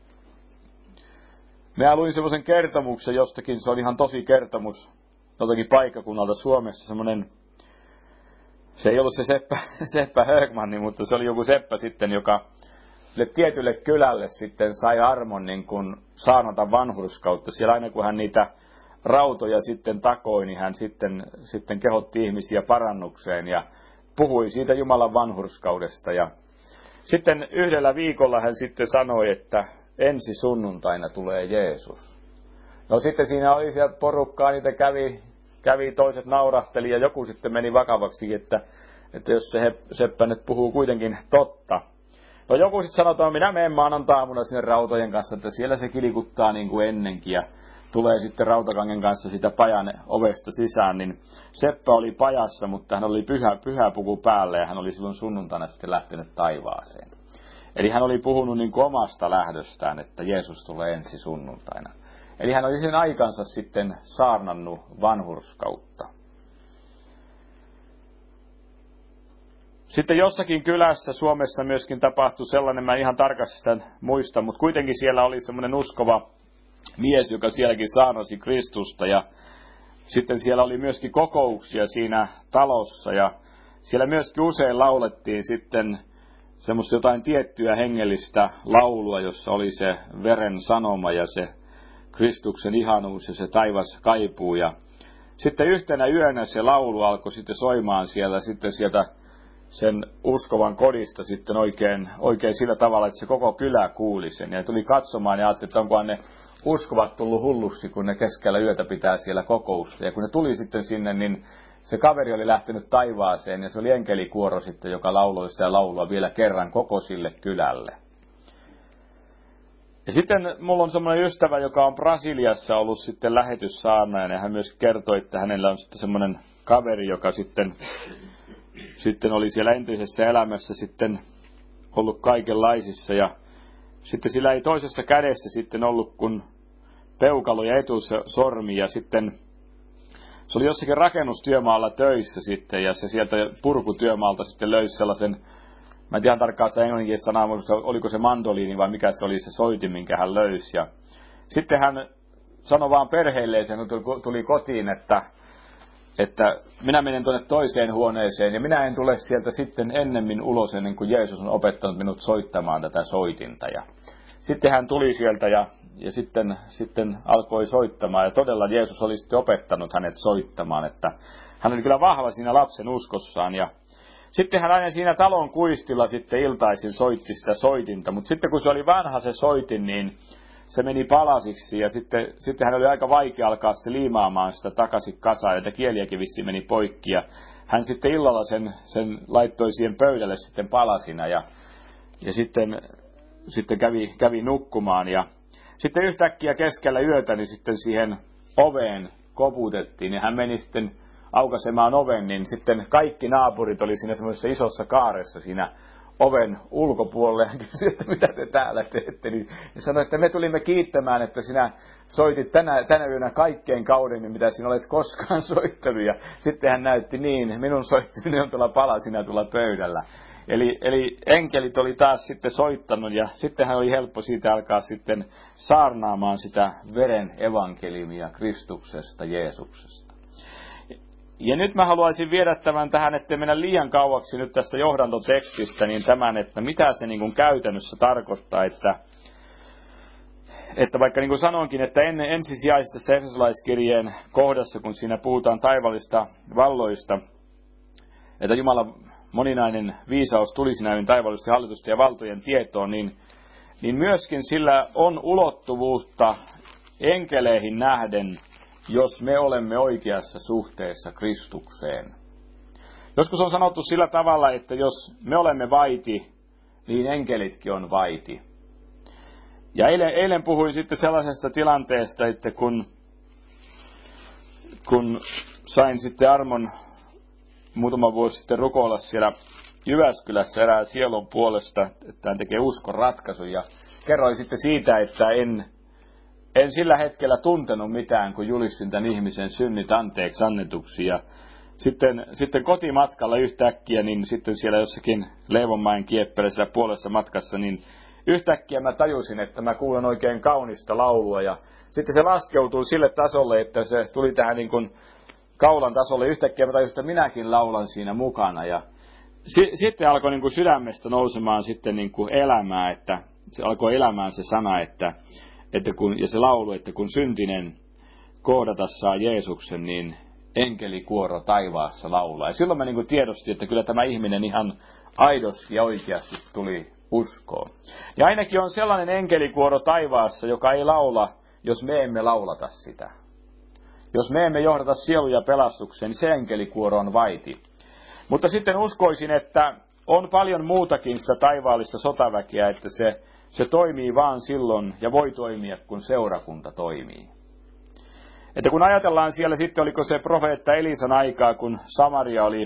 Minä luin semmoisen kertomuksen jostakin, se oli ihan tosi kertomus, joltakin paikkakunnalta Suomessa, semmoinen, se ei ollut se Seppä Högman, mutta se oli joku seppä sitten, joka sille tietylle kylälle sitten sai armon niin kuin saarnata vanhurskautta. Siellä aina kun hän niitä rautoja sitten takoi, niin hän sitten kehotti ihmisiä parannukseen ja puhui siitä Jumalan vanhurskaudesta. Ja sitten yhdellä viikolla hän sitten sanoi, että ensi sunnuntaina tulee Jeesus. No sitten siinä oli siellä porukkaa, niitä kävi toiset naurahteli ja joku sitten meni vakavaksi, että jos se seppä nyt puhuu kuitenkin totta. No joku sitten sanoi, että minä menen maanantaamuna sinne rautojen kanssa, että siellä se kilikuttaa niin kuin ennenkin ja tulee sitten rautakangen kanssa sitä pajan ovesta sisään, niin seppä oli pajassa, mutta hän oli pyhä puku päällä ja hän oli silloin sunnuntaina sitten lähtenyt taivaaseen. Eli hän oli puhunut niin kuin omasta lähdöstään, että Jeesus tulee ensi sunnuntaina. Eli hän oli sen aikansa sitten saarnannut vanhurskautta. Sitten jossakin kylässä Suomessa myöskin tapahtui sellainen, mä ihan tarkasti sitä muista, mutta kuitenkin siellä oli semmoinen uskova mies, joka sielläkin saarnasi Kristusta. Ja sitten siellä oli myöskin kokouksia siinä talossa ja siellä myöskin usein laulettiin sitten semmoista jotain tiettyä hengellistä laulua, jossa oli se veren sanoma ja se Kristuksen ihanuus ja se taivas kaipuu. Ja sitten yhtenä yönä se laulu alkoi sitten soimaan sieltä sen uskovan kodista sitten oikein sillä tavalla, että se koko kylä kuuli sen. Ja tuli katsomaan ja ajatteli, että onkohan ne uskovat tullut hulluksi, kun ne keskellä yötä pitää siellä kokousta. Ja kun ne tuli sitten sinne, niin se kaveri oli lähtenyt taivaaseen ja se oli enkelikuoro sitten, joka lauloi sitä laulua vielä kerran koko sille kylälle. Ja sitten mulla on semmoinen ystävä, joka on Brasiliassa ollut sitten lähetyssaarnaajana, ja hän myös kertoi, että hänellä on sitten semmoinen kaveri, joka sitten oli siellä entisessä elämässä sitten ollut kaikenlaisissa, ja sitten sillä ei toisessa kädessä sitten ollut kuin peukalo ja etusormi, ja sitten se oli jossakin rakennustyömaalla töissä sitten, ja se sieltä purkutyömaalta sitten löysi sellaisen, mä en tiedä tarkkaan sitä englanninkielistä sanaa, mutta oliko se mandoliini vai mikä se oli se soitin, minkä hän löysi. Ja sitten hän sanoi vaan perheelleen, kun tuli kotiin, että minä menen tuonne toiseen huoneeseen ja minä en tule sieltä sitten ennemmin ulos ennen kuin Jeesus on opettanut minut soittamaan tätä soitinta. Ja sitten hän tuli sieltä ja sitten alkoi soittamaan ja todella Jeesus oli sitten opettanut hänet soittamaan, että hän oli kyllä vahva siinä lapsen uskossaan ja sitten hän aina siinä talon kuistilla sitten iltaisin soitti sitä soitinta, mutta sitten kun se oli vanha se soitin, niin se meni palasiksi ja sitten hän oli aika vaikea alkaa sitten liimaamaan sitä takaisin kasaan, että kieliäkin vissiin meni poikki ja hän sitten illalla sen laittoi siihen pöydälle sitten palasina ja sitten kävi nukkumaan ja sitten yhtäkkiä keskellä yötä niin sitten siihen oveen koputettiin ja hän meni sitten aukaisemaan oven, niin sitten kaikki naapurit oli siinä semmoisessa isossa kaaressa siinä oven ulkopuolelle ja kysyi, että mitä te täällä teette. Niin sanoi, että me tulimme kiittämään, että sinä soitit tänä yönä kaikkein kaudemmin, mitä sinä olet koskaan soittanut. Ja sitten hän näytti niin, minun soittimeni on tuolla palasina tuolla pöydällä. Eli enkelit oli taas sitten soittanut ja sitten hän oli helppo siitä alkaa sitten saarnaamaan sitä veren evankeliumia Kristuksesta, Jeesuksesta. Ja nyt mä haluaisin viedä tämän tähän, ettei mennä liian kauaksi nyt tästä johdantotekstistä, niin tämän, että mitä se niin kuin käytännössä tarkoittaa, että vaikka niin kuin sanoinkin, että ensisijaisesti Efesolaiskirjeen kohdassa, kun siinä puhutaan taivaallisista valloista, että Jumalan moninainen viisaus tulisi näiden taivaallisten hallitusten ja valtojen tietoon, niin myöskin sillä on ulottuvuutta enkeleihin nähden, jos me olemme oikeassa suhteessa Kristukseen. Joskus on sanottu sillä tavalla, että jos me olemme vaiti, niin enkelitkin on vaiti. Ja eilen puhuin sitten sellaisesta tilanteesta, että kun sain sitten armon muutama vuosi sitten rukoilla siellä Jyväskylässä erään sielun puolesta, että hän tekee uskon ratkaisun. Ja kerroin sitten siitä, että en sillä hetkellä tuntenut mitään, kun julistin tämän ihmisen synnit anteeksi annetuksi. Ja sitten kotimatkalla yhtäkkiä, niin sitten siellä jossakin Leivonmäen kieppelisellä puolessa matkassa, niin yhtäkkiä mä tajusin, että mä kuulen oikein kaunista laulua. Ja sitten se laskeutui sille tasolle, että se tuli tähän niin kuin kaulan tasolle. Yhtäkkiä mä tajusin, että minäkin laulan siinä mukana. Ja sitten alkoi niin kuin sydämestä nousemaan sitten niin kuin elämää, että se alkoi elämään se sana, ja se laulu, että kun syntinen kohdata saa Jeesuksen, niin enkelikuoro taivaassa laulaa. Ja silloin mä niin kuin tiedostin, että kyllä tämä ihminen ihan aidosti ja oikeasti tuli uskoon. Ja ainakin on sellainen enkelikuoro taivaassa, joka ei laula, jos me emme laulata sitä. Jos me emme johdata sieluja pelastukseen, niin se enkelikuoro on vaiti. Mutta sitten uskoisin, että on paljon muutakin sitä taivaallista sotaväkeä, että se toimii vaan silloin ja voi toimia, kun seurakunta toimii. Että kun ajatellaan siellä sitten, oliko se profeetta Elisan aikaa, kun Samaria oli,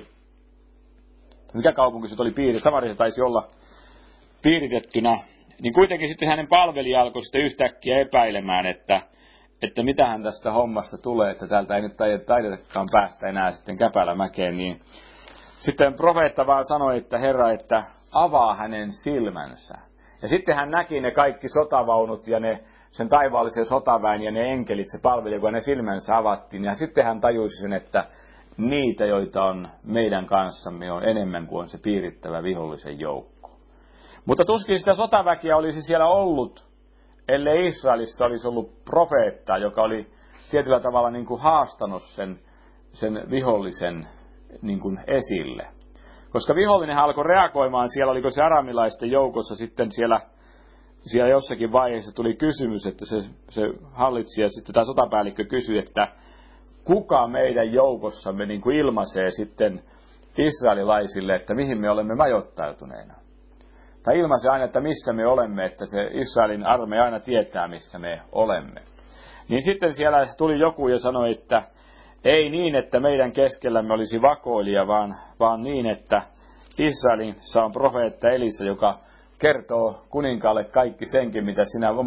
mikä kaupunki se oli Samaria taisi olla piiritettynä, niin kuitenkin sitten hänen palvelija alkoi sitten yhtäkkiä epäilemään, että mitähän tästä hommasta tulee, että täältä ei nyt taidetakaan päästä enää sitten Käpälämäkeen, niin sitten profeetta vaan sanoi, että Herra, että avaa hänen silmänsä. Ja sitten hän näki ne kaikki sotavaunut ja sen taivaallisen sotaväen ja ne enkelit, se palvelija, kun ne silmänsä avattiin. Ja sitten hän tajusi sen, että niitä, joita on meidän kanssamme, on enemmän kuin on se piirittävä vihollisen joukko. Mutta tuskin sitä sotaväkiä olisi siellä ollut, ellei Israelissa olisi ollut profeetta, joka oli tietyllä tavalla niin kuin haastanut sen vihollisen niin kuin esille. Koska vihollinen alkoi reagoimaan siellä, oliko se aramilaisten joukossa sitten siellä jossakin vaiheessa tuli kysymys, että se hallitsija sitten tämä sotapäällikkö kysyi, että kuka meidän joukossamme niin kuin ilmaisee sitten israelilaisille, että mihin me olemme majoittautuneena. tai ilmaisi aina, että missä me olemme, että se Israelin armeija aina tietää, missä me olemme. Niin sitten siellä tuli joku ja sanoi, että ei niin, että meidän keskellämme olisi vakoilija, vaan niin, että Israelissa on profeetta Elisa, joka kertoo kuninkaalle kaikki senkin, mitä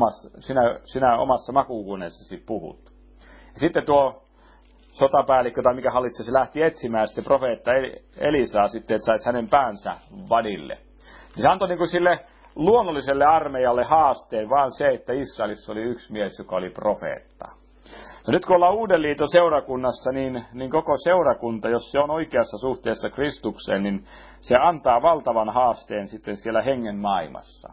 sinä omassa makuuhuoneessasi puhut. Ja sitten tuo sotapäällikkö tai mikä hallitsee, se lähti etsimään sitten profeetta Elisaa sitten, että saisi hänen päänsä vadille. Ja se antoi niin kuin sille luonnolliselle armeijalle haasteen, vaan se, että Israelissa oli yksi mies, joka oli profeetta. No nyt kun ollaan Uuden liiton seurakunnassa, niin koko seurakunta, jos se on oikeassa suhteessa Kristukseen, niin se antaa valtavan haasteen sitten siellä hengen maailmassa.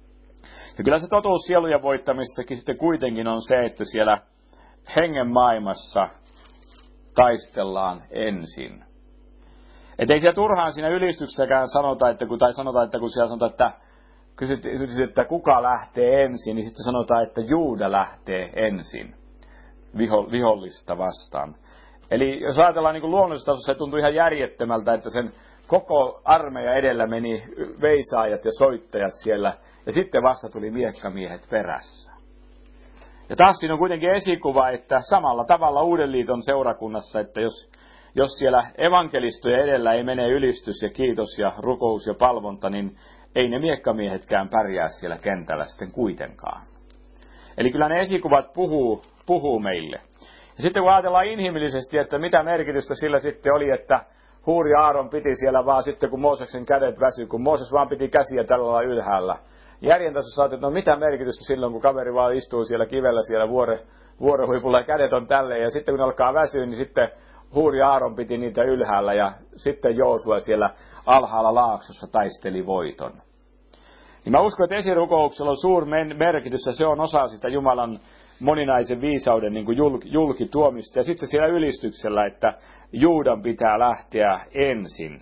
Ja kyllä se totuus sielujen voittamisessakin sitten kuitenkin on se, että siellä hengen maailmassa taistellaan ensin. Että ei siellä turhaan siinä ylistyksessäkään sanota, että kun siellä sanotaan, että kysyt, että kuka lähtee ensin, niin sitten sanotaan, että Juuda lähtee ensin vihollista vastaan. Eli jos ajatellaan niin kuin luonnollisesta tasossa, se tuntuu ihan järjettömältä, että sen koko armeija edellä meni veisaajat ja soittajat siellä, ja sitten vasta tuli miekkamiehet perässä. Ja taas siinä on kuitenkin esikuva, että samalla tavalla Uuden liiton seurakunnassa, että jos siellä evankelistoja edellä ei mene ylistys ja kiitos ja rukous ja palvonta, niin ei ne miekkamiehetkään pärjää siellä kentällä sitten kuitenkaan. Eli kyllä ne esikuvat puhuu meille. Ja sitten kun ajatellaan inhimillisesti, että mitä merkitystä sillä sitten oli, että Huuri ja Aaron piti siellä vaan sitten, kun Mooseksen kädet väsyi, kun Mooses vaan piti käsiä tällä lailla ylhäällä. Järjen tasossa ajattelin, että no mitä merkitystä silloin, kun kaveri vaan istuu siellä kivellä siellä vuorenhuipulla ja kädet on tälleen. Ja sitten kun alkaa väsyä, niin sitten Huuri ja Aaron piti niitä ylhäällä ja sitten Joosua siellä alhaalla laaksossa taisteli voiton. Niin mä uskon, että esirukouksella on suuri merkitys ja se on osa sitä Jumalan moninaisen viisauden niin kuin julkituomista. Ja sitten siellä ylistyksellä, että Juudan pitää lähteä ensin.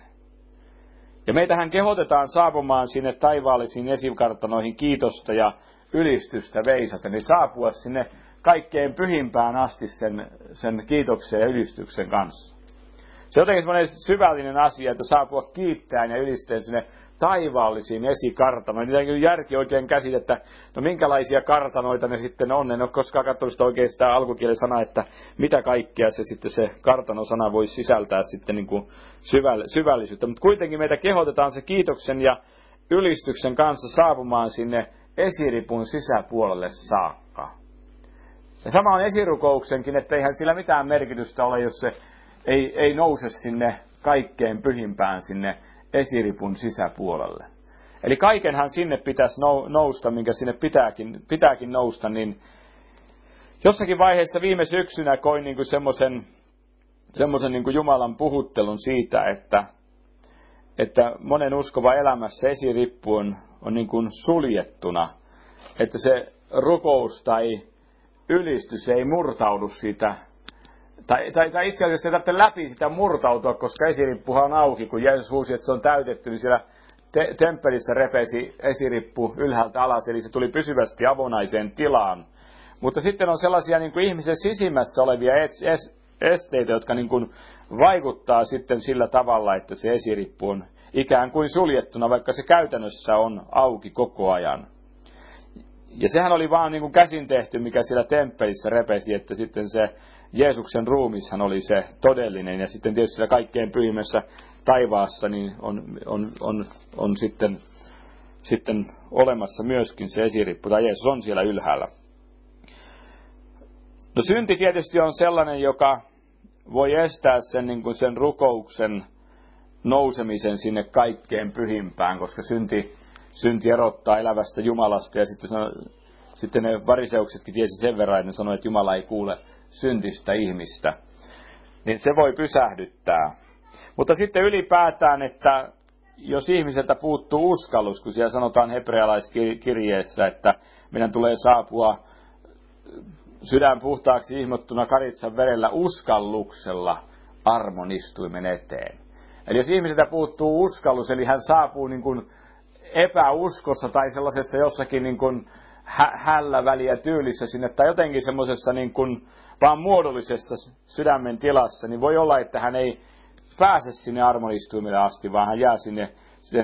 Ja meitähän kehotetaan saapumaan sinne taivaallisiin esikartanoihin kiitosta ja ylistystä veisaten, niin saapua sinne kaikkein pyhimpään asti sen kiitoksen ja ylistyksen kanssa. Se on jotenkin semmoinen syvällinen asia, että saapua kiittäen ja ylistäen sinne taivaallisiin esikartanoihin. Niitä ei järki oikein käsitä, että no minkälaisia kartanoita ne sitten on. En ole koskaan katsonut sitä oikein sitä alkukielen sanaa, että mitä kaikkea se kartanosana voisi sisältää sitten niin kuin syvällisyyttä. Mutta kuitenkin meitä kehotetaan se kiitoksen ja ylistyksen kanssa saapumaan sinne esiripun sisäpuolelle saakka. Ja sama on esirukouksenkin, että eihän sillä mitään merkitystä ole, jos se ei nouse sinne kaikkein pyhimpään sinne esiripun sisäpuolelle. Eli kaikenhan sinne pitäisi nousta, minkä sinne pitääkin nousta, niin jossakin vaiheessa viime syksynä koin niin kuin semmoisen niin kuin Jumalan puhuttelun siitä, että monen uskova elämässä esirippu on niin kuin suljettuna, että se rukous tai ylistys ei murtaudu siitä, tai itse asiassa ei tarvitse läpi sitä murtautua, koska esirippuhan on auki, kun Jeesus huusi, että se on täytetty, niin siellä temppelissä repesi esirippu ylhäältä alas, eli se tuli pysyvästi avonaiseen tilaan. Mutta sitten on sellaisia niin kuin ihmisen sisimmässä olevia esteitä, jotka niin kuin vaikuttaa sitten sillä tavalla, että se esirippu on ikään kuin suljettuna, vaikka se käytännössä on auki koko ajan. Ja sehän oli vaan niin kuin käsin tehty, mikä siellä temppelissä repesi, että sitten se Jeesuksen ruumishan oli se todellinen, ja sitten tietysti siellä kaikkein pyhimmässä taivaassa niin on sitten olemassa myöskin se esirippu, tai Jeesus on siellä ylhäällä. No synti tietysti on sellainen, joka voi estää sen, niin kuin sen rukouksen nousemisen sinne kaikkein pyhimpään, koska synti erottaa elävästä Jumalasta, ja sitten ne variseuksetkin tiesi sen verran, että ne sanoi, että Jumala ei kuule syntistä ihmistä. Niin se voi pysähdyttää. Mutta sitten ylipäätään, että jos ihmiseltä puuttuu uskallus, kun siellä sanotaan hebrealaiskirjeessä, että meidän tulee saapua sydän puhtaaksi ihmottuna karitsan verellä uskalluksella armon istuimen eteen. Eli jos ihmiseltä puuttuu uskallus, eli hän saapuu niin kuin epäuskossa tai sellaisessa jossakin niin kuin hällä väliä tyylissä sinne, tai jotenkin semmoisessa niin kuin vaan muodollisessa sydämen tilassa, niin voi olla, että hän ei pääse sinne armonistuimille asti, vaan hän jää sinne sen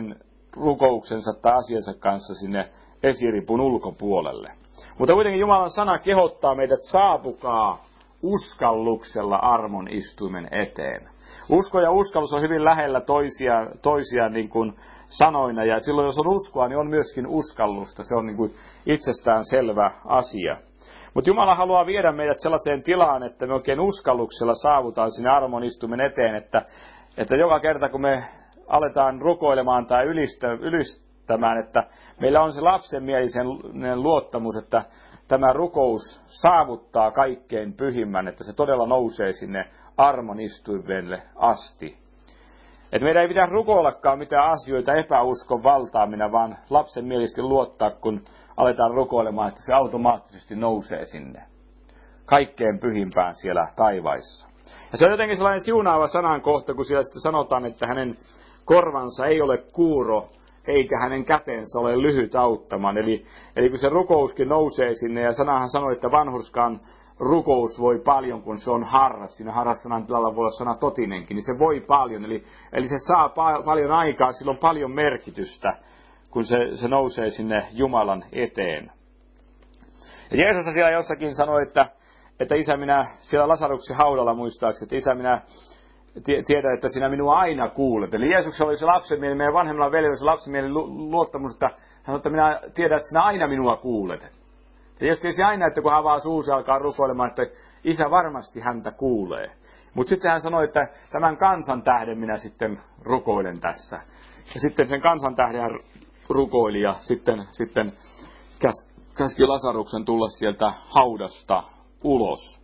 rukouksensa tai asiansa kanssa sinne esiripun ulkopuolelle. Mutta kuitenkin Jumalan sana kehottaa meidät, saapukaa uskalluksella armon istuimen eteen. Usko ja uskallus on hyvin lähellä toisiaan niin kuin sanoina, ja silloin jos on uskoa, niin on myöskin uskallusta. Se on niin kuin itsestään selvä asia. Mutta Jumala haluaa viedä meidät sellaiseen tilaan, että me oikein uskalluksella saavutaan sinne armon istuimen eteen, että joka kerta kun me aletaan rukoilemaan tai ylistämään, että meillä on se lapsenmielisen luottamus, että tämä rukous saavuttaa kaikkein pyhimmän, että se todella nousee sinne armon istuimelle asti. Että meidän ei pidä rukoillakaan mitään asioita epäuskon valtaamina, vaan lapsenmielisesti luottaa, kun aletaan rukoilemaan, että se automaattisesti nousee sinne kaikkein pyhimpään siellä taivaissa. Ja se on jotenkin sellainen siunaava sanankohta, kun siellä sitten sanotaan, että hänen korvansa ei ole kuuro, eikä hänen kätensä ole lyhyt auttamaan. Eli kun se rukouskin nousee sinne, ja sanahan sanoi, että vanhurskaan rukous voi paljon, kun se on harras. Siinä harrassanan tilalla voi olla sana totinenkin, niin se voi paljon. Eli se saa paljon aikaa, sillä on paljon merkitystä, kun se nousee sinne Jumalan eteen. Ja Jeesus siellä jossakin sanoi, että isä, minä siellä Lasaruksen haudalla muistaakseni, että isä, minä tiedän, että sinä minua aina kuulet. Eli Jeesuksella oli se lapsenmieli, meidän vanhemmalla veljellä se lapsenmieli luottamus, että hän sanoi, että minä tiedän, että sinä aina minua kuulet. Ja Jeesus tiesi aina, että kun hän avaa suusi alkaa rukoilemaan, että isä varmasti häntä kuulee. Mutta sitten hän sanoi, että tämän kansan tähden minä sitten rukoilen tässä. Ja sitten sen kansan tähden hän rukoili ja sitten käski Lasaruksen tulla sieltä haudasta ulos.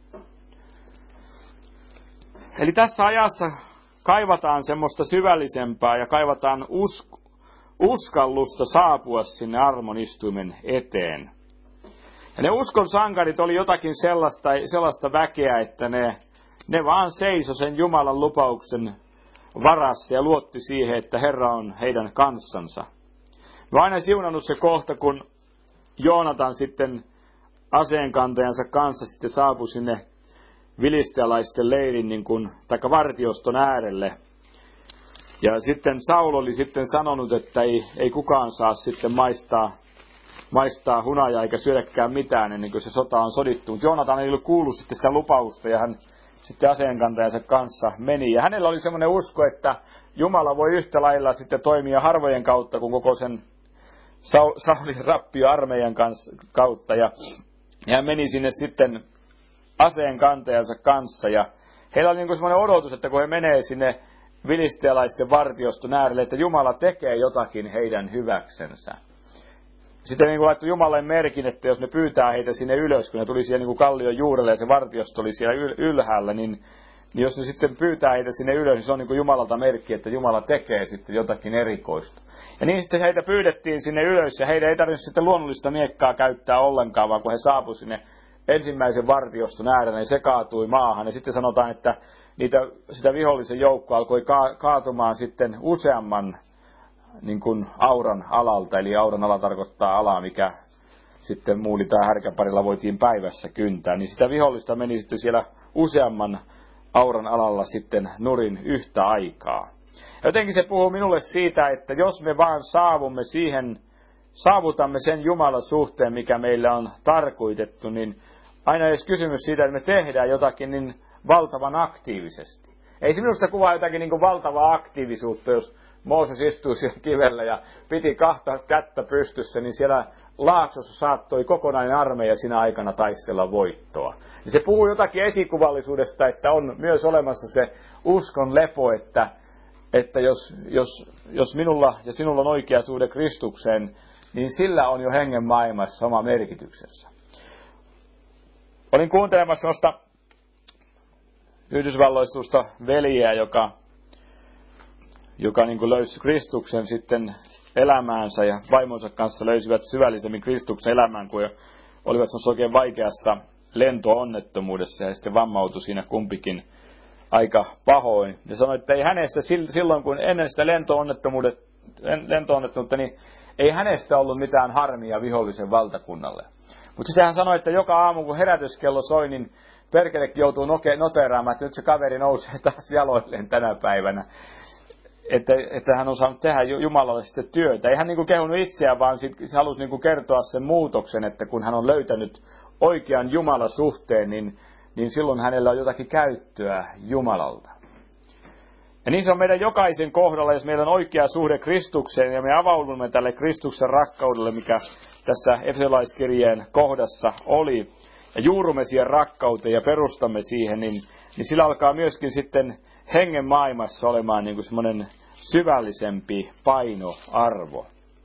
Eli tässä ajassa kaivataan semmoista syvällisempää ja kaivataan uskallusta saapua sinne armon istuimen eteen. Ja ne uskon sankarit oli jotakin sellaista väkeä, että ne vaan seiso sen Jumalan lupauksen varassa ja luotti siihen, että Herra on heidän kanssansa. Mä oon aina siunannut se kohta, kun Joonatan sitten aseenkantajansa kanssa sitten saapui sinne filistealaisten leirin taikka vartioston äärelle. Ja sitten Saul oli sitten sanonut, että ei kukaan saa sitten maistaa hunajaa eikä syödäkään mitään ennen kuin se sota on sodittu. Mutta Joonatan ei ollut kuullut sitten sitä lupausta ja hän sitten aseenkantajansa kanssa meni. Ja hänellä oli semmoinen usko, että Jumala voi yhtä lailla sitten toimia harvojen kautta kuin koko sen Saulin rappio-armeijan kautta. Ja hän meni sinne sitten aseenkantajansa kanssa. Ja heillä oli semmoinen odotus, että kun he menee sinne filistealaisten vartioston äärelle, että Jumala tekee jotakin heidän hyväksensä. Sitten laittoi Jumalalle merkin, että jos ne pyytää heitä sinne ylös, kun ne tuli siellä kallion juurelle ja se vartiosto oli siellä ylhäällä, niin jos ne sitten pyytää heitä sinne ylös, niin se on Jumalalta merkki, että Jumala tekee sitten jotakin erikoista. Ja niin sitten heitä pyydettiin sinne ylös, ja heidän ei tarvitse sitten luonnollista miekkaa käyttää ollenkaan, vaan kun he saapuivat sinne ensimmäisen vartioston äärelle, niin se kaatui maahan. Ja sitten sanotaan, että sitä vihollisen joukkoa alkoi kaatumaan sitten useamman auran alalta, eli auran ala tarkoittaa alaa, mikä sitten muuli tai härkäparilla voitiin päivässä kyntää, niin sitä vihollista meni sitten siellä useamman auran alalla sitten nurin yhtä aikaa. Jotenkin se puhuu minulle siitä, että jos me vaan saavutamme sen Jumalan suhteen, mikä meille on tarkoitettu, niin aina edes kysymys siitä, että me tehdään jotakin niin valtavan aktiivisesti. Ei se minusta kuvaa jotakin valtavaa aktiivisuutta, jos Mooses istui siellä kivellä ja piti kahta kättä pystyssä, niin siellä laaksossa saattoi kokonainen armeija siinä aikana taistella voittoa. Ja se puhuu jotakin esikuvallisuudesta, että on myös olemassa se uskon lepo, että jos minulla ja sinulla on oikea suhde Kristukseen, niin sillä on jo hengen maailmassa oma merkityksensä. Olin kuuntelemassa sellaista Yhdysvalloistusta veljeä, joka löysi Kristuksen sitten elämäänsä ja vaimonsa kanssa löysivät syvällisemmin Kristuksen elämään, kun olivat oikein vaikeassa lento-onnettomuudessa ja sitten vammautui siinä kumpikin aika pahoin. Ja sanoi, että ei hänestä silloin, kun ennen sitä lento-onnettomuutta, niin ei hänestä ollut mitään harmia vihollisen valtakunnalle. Mutta sitten hän sanoi, että joka aamu, kun herätyskello soi, niin perkelekin joutuu noteeraamaan, että nyt se kaveri nousee taas jaloilleen tänä päivänä. että hän on saanut tehdä Jumalalle sitten työtä. Ei hän niin kuin kehunut itseään, vaan se halusi niin kuin kertoa sen muutoksen, että kun hän on löytänyt oikean Jumalasuhteen, niin silloin hänellä on jotakin käyttöä Jumalalta. Ja niin se on meidän jokaisen kohdalla, jos meillä on oikea suhde Kristukseen ja me avaudumme tälle Kristuksen rakkaudelle, mikä tässä Efesolaiskirjeen kohdassa oli, ja juurumme siihen rakkauteen ja perustamme siihen, niin sillä alkaa myöskin sitten hengen maailmassa olemaan niin kuin semmoinen syvällisempi painoarvo.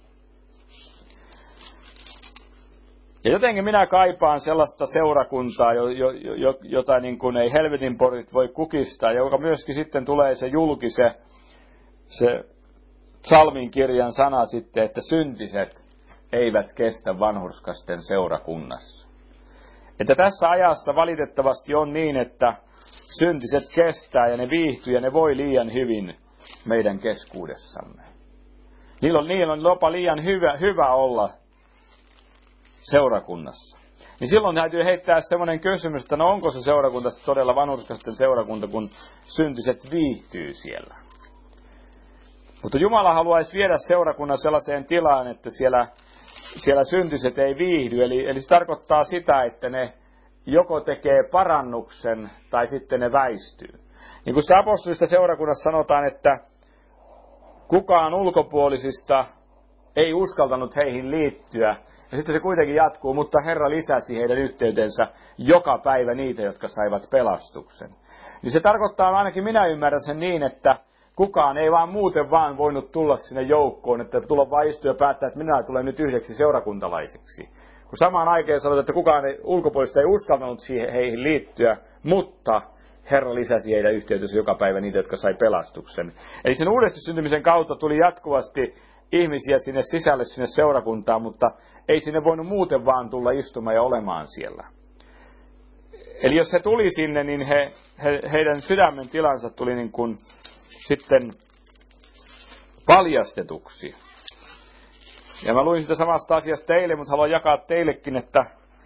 Ja jotenkin minä kaipaan sellaista seurakuntaa, jota niin kuin ei helvetin porit voi kukistaa, joka myöskin sitten tulee se julki, se psalmin kirjan sana sitten, että syntiset eivät kestä vanhurskasten seurakunnassa. Että tässä ajassa valitettavasti on niin, että syntiset kestää ja ne viihtyy ja ne voi liian hyvin meidän keskuudessamme. Niillä on jopa liian hyvä olla seurakunnassa. Niin silloin täytyy heittää semmoinen kysymys, että no onko se seurakunta todella vanhurskasten seurakunta, kun syntiset viihtyy siellä. Mutta Jumala haluaisi viedä seurakunnan sellaiseen tilaan, että siellä syntiset ei viihdy. Eli se tarkoittaa sitä, että ne joko tekee parannuksen tai sitten ne väistyy. Niin kuin sitä apostolista seurakunnassa sanotaan, että kukaan ulkopuolisista ei uskaltanut heihin liittyä. Ja sitten se kuitenkin jatkuu, mutta Herra lisäsi heidän yhteytensä joka päivä niitä, jotka saivat pelastuksen. Niin se tarkoittaa, ainakin minä ymmärrän sen niin, että kukaan ei vaan muuten vaan voinut tulla sinne joukkoon, että tulla vaan istua ja päättää, että minä tulen nyt yhdeksi seurakuntalaiseksi. Kun samaan aikaan sanotaan, että kukaan ulkopuolista ei uskaltanut heihin liittyä, mutta Herra lisäsi heidän yhteytensä joka päivä niitä, jotka sai pelastuksen. Eli sen uudesti syntymisen kautta tuli jatkuvasti ihmisiä sinne sisälle, sinne seurakuntaan, mutta ei sinne voinut muuten vaan tulla istumaan ja olemaan siellä. Eli jos he tuli sinne, niin heidän sydämen tilansa tuli niin kuin sitten paljastetuksi. Ja mä luin sitä samasta asiasta teille, mutta haluan jakaa teillekin, että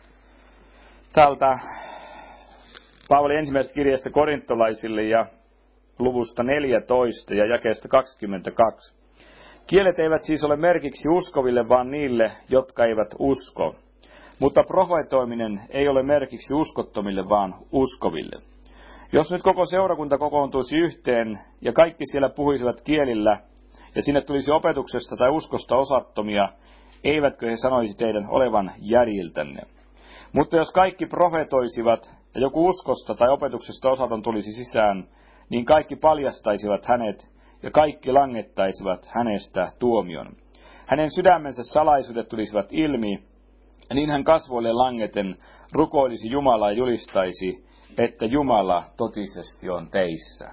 täältä Paavalin ensimmäisestä kirjasta korintolaisille ja luvusta 14 ja jakeesta 22. Kielet eivät siis ole merkiksi uskoville, vaan niille, jotka eivät usko. Mutta profetoiminen ei ole merkiksi uskottomille, vaan uskoville. Jos nyt koko seurakunta kokoontuisi yhteen ja kaikki siellä puhuisivat kielillä, ja sinne tulisi opetuksesta tai uskosta osattomia, eivätkö he sanoisi teidän olevan järjiltänne? Mutta jos kaikki profetoisivat ja joku uskosta tai opetuksesta osaton tulisi sisään, niin kaikki paljastaisivat hänet ja kaikki langettaisivat hänestä tuomion. Hänen sydämensä salaisuudet tulisivat ilmi, ja niin hän kasvoille langeten rukoilisi Jumalaa ja julistaisi, että Jumala totisesti on teissä.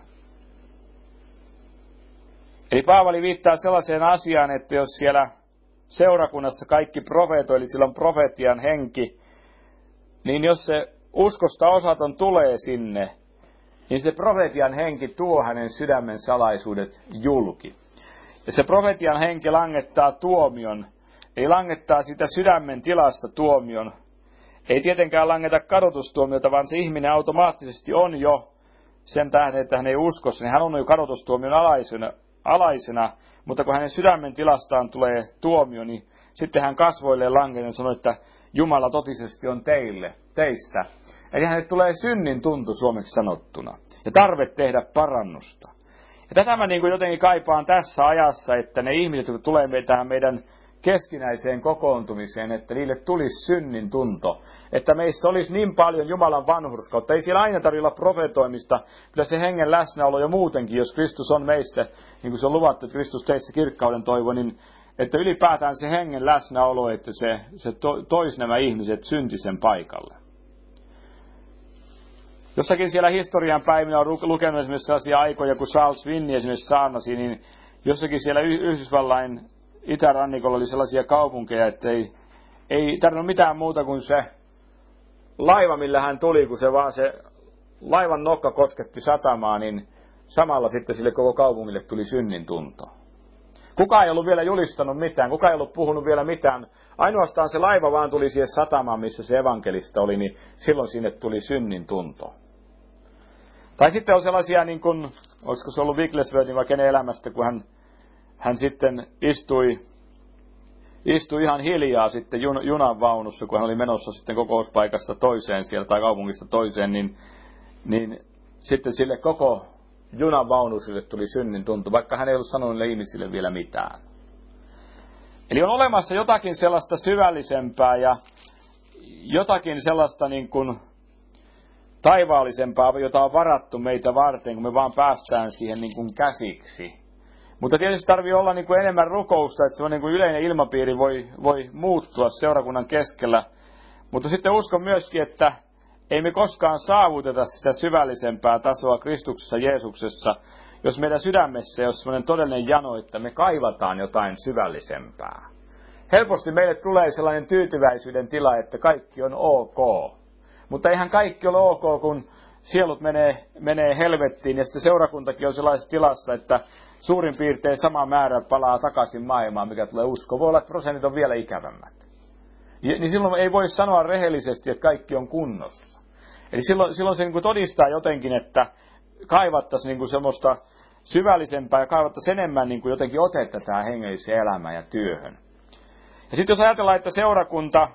Eli Paavali viittaa sellaiseen asiaan, että jos siellä seurakunnassa kaikki profeetoi, eli sillä on profetian henki, niin jos se uskosta osaton tulee sinne, niin se profetian henki tuo hänen sydämen salaisuudet julki. Ja se profetian henki langettaa tuomion, ei langettaa sitä sydämen tilasta tuomion, ei tietenkään langeta kadotustuomiota, vaan se ihminen automaattisesti on jo sen tähden, että hän ei usko, niin hän on jo kadotustuomion alaisena, mutta kun hänen sydämen tilastaan tulee tuomio, niin sitten hän kasvoilleen langeten ja sanoo, että Jumala totisesti on teissä. Eli hänelle tulee synnin tuntu suomeksi sanottuna ja tarve tehdä parannusta. Ja tätä mä niin kuin jotenkin kaipaan tässä ajassa, että ne ihmiset, jotka tulee tähän meidän keskinäiseen kokoontumiseen, että niille tulisi synnin tunto. Että meissä olisi niin paljon Jumalan vanhurskautta. Ei siellä aina tarvitse olla profetoimista. Kyllä se hengen läsnäolo jo muutenkin, jos Kristus on meissä, niin kuin se on luvattu, että Kristus teissä kirkkauden toivo, niin että ylipäätään se hengen läsnäolo, että se toisi nämä ihmiset syntisen paikalle. Jossakin siellä historian päivinä on lukenut esimerkiksi sellaisia aikoja, kun Charles Finney esimerkiksi saarnasi, niin jossakin siellä Yhdysvallain itärannikolla oli sellaisia kaupunkeja, että ei tarvinnut mitään muuta kuin se laiva, millä hän tuli, kun se laivan nokka kosketti satamaa, niin samalla sitten sille koko kaupungille tuli synnin tunto. Kukaan ei ollut vielä julistanut mitään, kukaan ei ollut puhunut vielä mitään. Ainoastaan se laiva vaan tuli siihen satamaan, missä se evankelista oli, niin silloin sinne tuli synnin tunto. Tai sitten on sellaisia, niin kuin, olisiko se ollut Wigglesworthin vai kenen elämästä, kun hän sitten istui ihan hiljaa sitten junan vaunussa, kun hän oli menossa sitten kokouspaikasta toiseen siellä tai kaupungista toiseen, niin sitten sille koko junan vaunusille tuli synnin tuntu, vaikka hän ei ollut sanonut niille ihmisille vielä mitään. Eli on olemassa jotakin sellaista syvällisempää ja jotakin sellaista niin kuin taivaallisempaa, jota on varattu meitä varten, kun me vaan päästään siihen niin kuin käsiksi. Mutta tietysti tarvii olla niin kuin enemmän rukousta, että se on niin kuin yleinen ilmapiiri voi muuttua seurakunnan keskellä. Mutta sitten uskon myöskin, että ei me koskaan saavuteta sitä syvällisempää tasoa Kristuksessa Jeesuksessa, jos meidän sydämessä on sellainen todellinen jano, että me kaivataan jotain syvällisempää. Helposti meille tulee sellainen tyytyväisyyden tila, että kaikki on ok. Mutta eihän kaikki ole ok, kun sielut menee helvettiin ja sitten seurakuntakin on sellaisessa tilassa, että suurin piirtein sama määrä palaa takaisin maailmaan, mikä tulee usko. Voi olla, että prosentit on vielä ikävämmät. Niin silloin ei voi sanoa rehellisesti, että kaikki on kunnossa. Eli silloin se niin kuin todistaa jotenkin, että kaivattaisiin niin kuin semmoista syvällisempää ja kaivattaisiin enemmän niin kuin jotenkin otetta tähän hengelliseen elämään ja työhön. Ja sitten jos ajatellaan, että seurakunta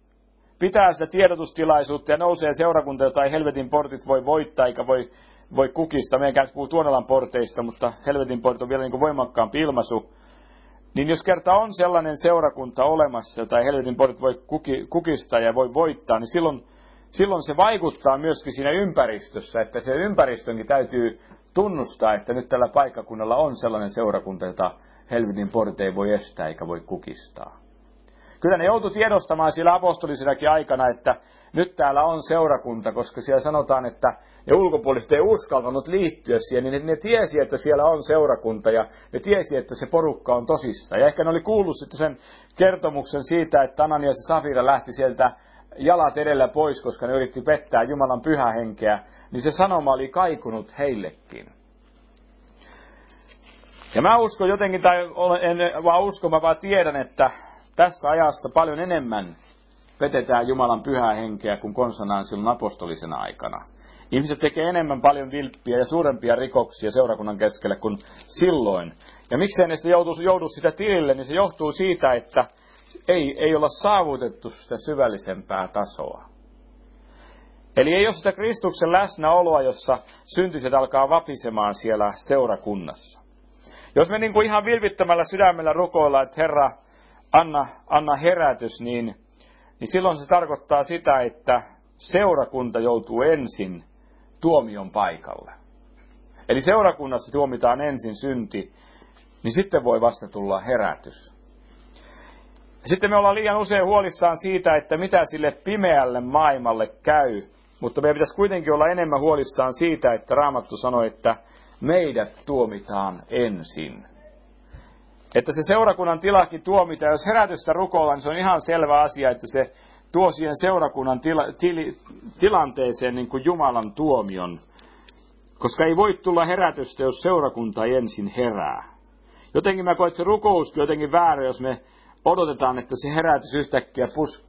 pitää sitä tiedotustilaisuutta ja nousee seurakunta, jota ei helvetin portit voi voittaa eikä voi kukista. Meidän puhuu Tuonelan porteista, mutta helvetin portit on vielä niin kuin voimakkaampi ilmaisu. Niin jos kerta on sellainen seurakunta olemassa, jota ei helvetin portit voi kukistaa ja voi voittaa, niin silloin se vaikuttaa myöskin siinä ympäristössä, että se ympäristönkin täytyy tunnustaa, että nyt tällä paikkakunnalla on sellainen seurakunta, jota helvetin portit ei voi estää eikä voi kukistaa. Kyllä ne joutui tiedostamaan sillä apostolisinakin aikana, että nyt täällä on seurakunta, koska siellä sanotaan, että ne ulkopuoliset ei uskaltanut liittyä siihen, niin ne tiesi, että siellä on seurakunta ja ne tiesi, että se porukka on tosissaan. Ja ehkä ne oli kuullut sitten sen kertomuksen siitä, että Ananias ja Safira lähti sieltä jalat edellä pois, koska ne yritti pettää Jumalan pyhää henkeä, niin se sanoma oli kaikunut heillekin. Ja mä uskon jotenkin, tai en vaan usko, mä vaan tiedän, että tässä ajassa paljon enemmän petetään Jumalan pyhää henkeä kuin konsanaan silloin apostolisena aikana. Ihmiset tekee enemmän paljon vilppiä ja suurempia rikoksia seurakunnan keskellä kuin silloin. Ja miksei ne joudu sitä tilille, niin se johtuu siitä, että ei olla saavutettu sitä syvällisempää tasoa. Eli ei ole sitä Kristuksen läsnäoloa, jossa syntiset alkaa vapisemaan siellä seurakunnassa. Jos me niin kuin ihan vilpittömällä sydämellä rukoillaan, että Herra, anna herätys, niin silloin se tarkoittaa sitä, että seurakunta joutuu ensin tuomion paikalle. Eli seurakunnassa tuomitaan ensin synti, niin sitten voi vasta tulla herätys. Sitten me ollaan liian usein huolissaan siitä, että mitä sille pimeälle maailmalle käy, mutta meidän pitäisi kuitenkin olla enemmän huolissaan siitä, että Raamattu sanoi, että meidät tuomitaan ensin. Että se seurakunnan tilakin tuomitaan. Jos herätystä rukoillaan, niin se on ihan selvä asia, että se tuo siihen seurakunnan tilanteeseen niin kuin Jumalan tuomion. Koska ei voi tulla herätystä, jos seurakunta ei ensin herää. Jotenkin mä koen, että se rukouskin jotenkin väärä, jos me odotetaan, että se herätys yhtäkkiä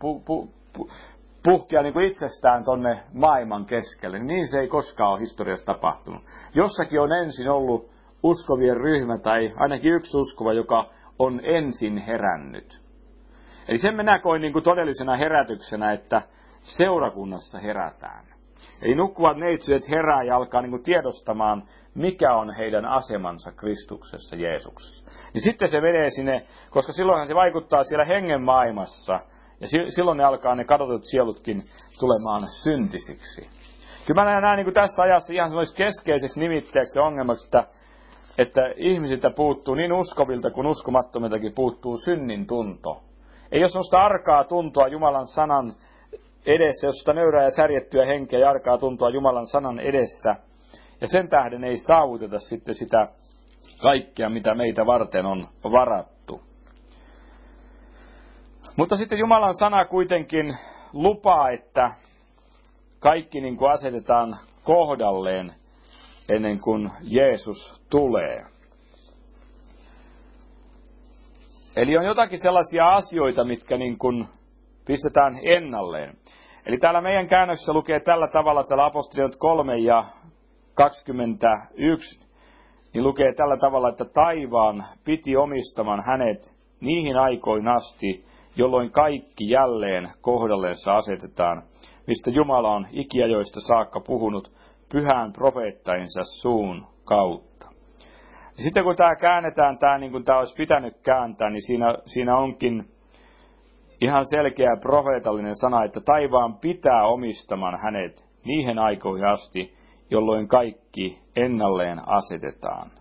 puhkeaa niin kuin itsestään tonne maailman keskelle. Niin se ei koskaan ole historiassa tapahtunut. Jossakin on ensin ollut uskovien ryhmä tai ainakin yksi uskova, joka on ensin herännyt. Eli sen minä koin niin kuin todellisena herätyksenä, että seurakunnassa herätään. Eli nukkuvat neitsyt herää ja alkaa niin kuin tiedostamaan, mikä on heidän asemansa Kristuksessa Jeesuksessa. Niin sitten se menee sinne, koska silloinhan se vaikuttaa siellä hengen maailmassa. Ja silloin ne alkaa ne kadotut sielutkin tulemaan syntisiksi. Kyllä mä näen niin kuin tässä ajassa ihan sellaisiksi keskeiseksi nimitteeksi ja ongelmaksi, että ihmisiltä puuttuu, niin uskovilta kuin uskomattomiltakin puuttuu synnin tunto. Ei ole sellaista arkaa tuntoa Jumalan sanan edessä, jos sitä nöyrää ja särjettyä henkeä ja arkaa tuntoa Jumalan sanan edessä. Ja sen tähden ei saavuteta sitten sitä kaikkea, mitä meitä varten on varattu. Mutta sitten Jumalan sana kuitenkin lupaa, että kaikki niin kuin asetetaan kohdalleen ennen kuin Jeesus tulee. Eli on jotakin sellaisia asioita, mitkä niin kuin pistetään ennalleen. Eli täällä meidän käännöksessä lukee tällä tavalla, täällä apostoliot 3 ja 21, niin lukee tällä tavalla, että taivaan piti omistaman hänet niihin aikoihin asti, jolloin kaikki jälleen kohdallensa asetetaan, mistä Jumala on ikiajoista saakka puhunut pyhän profeettainsa suun kautta. Ja sitten kun tämä käännetään, niin kuin tämä olisi pitänyt kääntää, niin siinä onkin ihan selkeä profeetallinen sana, että taivaan pitää omistaman hänet niihin aikoihin asti, jolloin kaikki ennalleen asetetaan.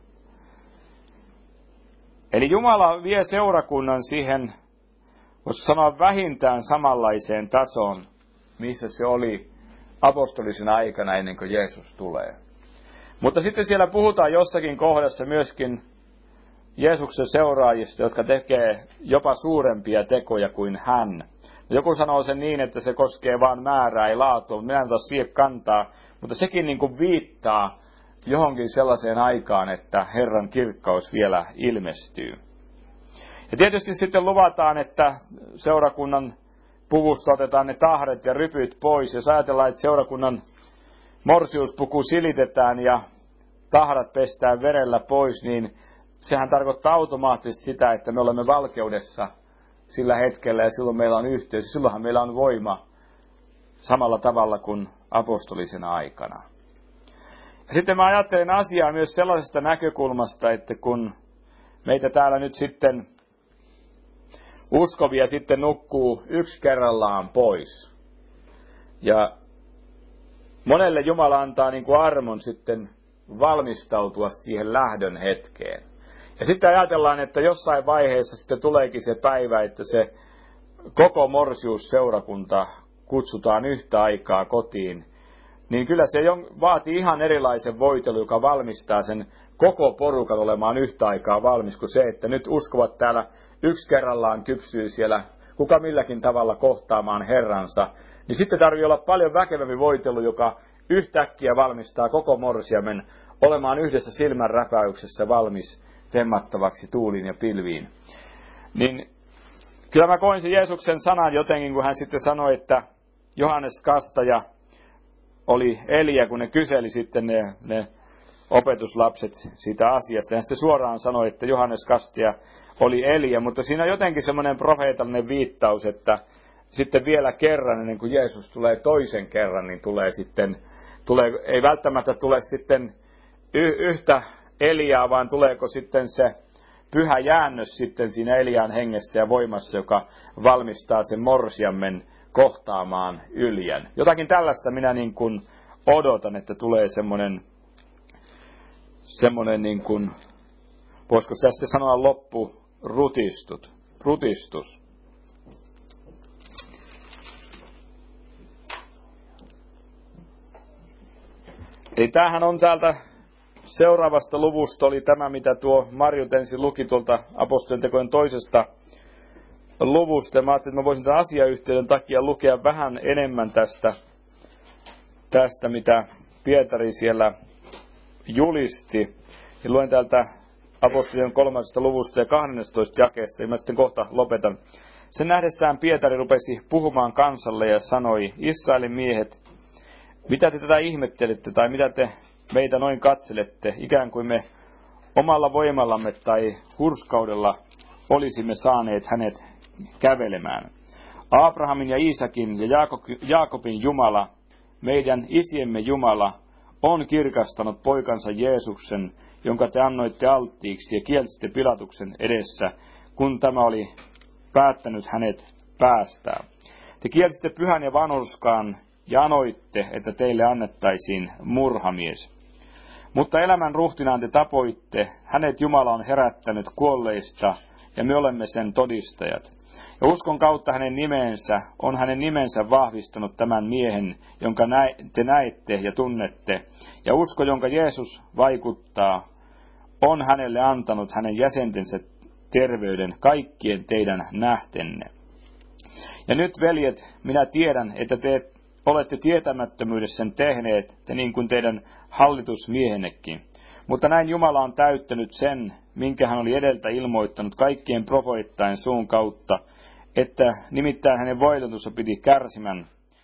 Eli Jumala vie seurakunnan siihen, voisi sanoa vähintään samanlaiseen tasoon, missä se oli apostolisen aikana ennen kuin Jeesus tulee. Mutta sitten siellä puhutaan jossakin kohdassa myöskin Jeesuksen seuraajista, jotka tekee jopa suurempia tekoja kuin hän. Joku sanoo sen niin, että se koskee vain määrää, ei laatua, minä en ota siihen kantaa, mutta sekin niin kuin viittaa johonkin sellaiseen aikaan, että Herran kirkkaus vielä ilmestyy. Ja tietysti sitten luvataan, että seurakunnan puvusta otetaan ne tahret ja rypyt pois. Jos ajatellaan, että seurakunnan morsiuspuku silitetään ja tahrat pestään verellä pois, niin sehän tarkoittaa automaattisesti sitä, että me olemme valkeudessa sillä hetkellä ja silloin meillä on yhteys. Silloinhan meillä on voima samalla tavalla kuin apostolisena aikana. Ja sitten mä ajattelen asiaa myös sellaisesta näkökulmasta, että kun meitä täällä nyt sitten uskovia sitten nukkuu yksi kerrallaan pois. Ja monelle Jumala antaa niin kuin armon sitten valmistautua siihen lähdön hetkeen. Ja sitten ajatellaan, että jossain vaiheessa sitten tuleekin se päivä, että se koko morsiusseurakunta kutsutaan yhtä aikaa kotiin. Niin kyllä se vaatii ihan erilaisen voitelun, joka valmistaa sen koko porukan olemaan yhtä aikaa valmis, kuin se, että nyt uskovat täällä yksi kerrallaan kypsyy siellä kuka milläkin tavalla kohtaamaan Herransa. Niin sitten tarvii olla paljon väkevämpi voitelu, joka yhtäkkiä valmistaa koko morsiamen olemaan yhdessä silmänräpäyksessä valmis temmattavaksi tuuliin ja pilviin. Niin kyllä mä koin sen Jeesuksen sanan jotenkin, kun hän sitten sanoi, että Johannes Kastaja oli Elia, kun ne kyseli sitten ne opetuslapset siitä asiasta. Hän sitten suoraan sanoi, että Johannes Kastaja oli Elia, mutta siinä on jotenkin semmoinen profeetallinen viittaus, että sitten vielä kerran, ennen kuin Jeesus tulee toisen kerran, niin ei välttämättä tule sitten yhtä Eliaa, vaan tuleeko sitten se pyhä jäännös sitten siinä Elian hengessä ja voimassa, joka valmistaa sen morsiammen kohtaamaan Yljän. Jotakin tällaista minä niin kuin odotan, että tulee semmoinen niin kuin, voisiko sitä sitten sanoa rutistus. Eli tämähän on täältä seuraavasta luvusta, oli tämä, mitä tuo Marjut ensin luki tuolta apostolien tekojen toisesta luvusta. Mä ajattelin, että mä voisin tämän asiayhteyden takia lukea vähän enemmän tästä mitä Pietari siellä julisti. Ja luen täältä apostolien 3. luvusta ja 12. jakeesta, ja mä sitten kohta lopetan. Sen nähdessään Pietari rupesi puhumaan kansalle ja sanoi, Israelin miehet, mitä te tätä ihmettelette tai mitä te meitä noin katselette, ikään kuin me omalla voimallamme tai hurskaudella olisimme saaneet hänet kävelemään. Abrahamin ja Iisakin ja Jaakobin Jumala, meidän isiemme Jumala, on kirkastanut poikansa Jeesuksen, jonka te annoitte alttiiksi ja kielsitte Pilatuksen edessä, kun tämä oli päättänyt hänet päästää. Te kielsitte pyhän ja vanhurskaan ja anoitte, että teille annettaisiin murhamies. Mutta elämän ruhtinaan te tapoitte, hänet Jumala on herättänyt kuolleista, ja me olemme sen todistajat. Ja uskon kautta hänen nimensä vahvistanut tämän miehen, jonka te näette ja tunnette. Ja usko, jonka Jeesus vaikuttaa, on hänelle antanut hänen jäsentensä terveyden kaikkien teidän nähtenne. Ja nyt, veljet, minä tiedän, että te olette tietämättömyydessä tehneet, te niin kuin teidän hallitusmiehennekin. Mutta näin Jumala on täyttänyt sen, minkä hän oli edeltä ilmoittanut kaikkien profeettain suun kautta, että nimittäin hänen voitonsa piti kärsimän.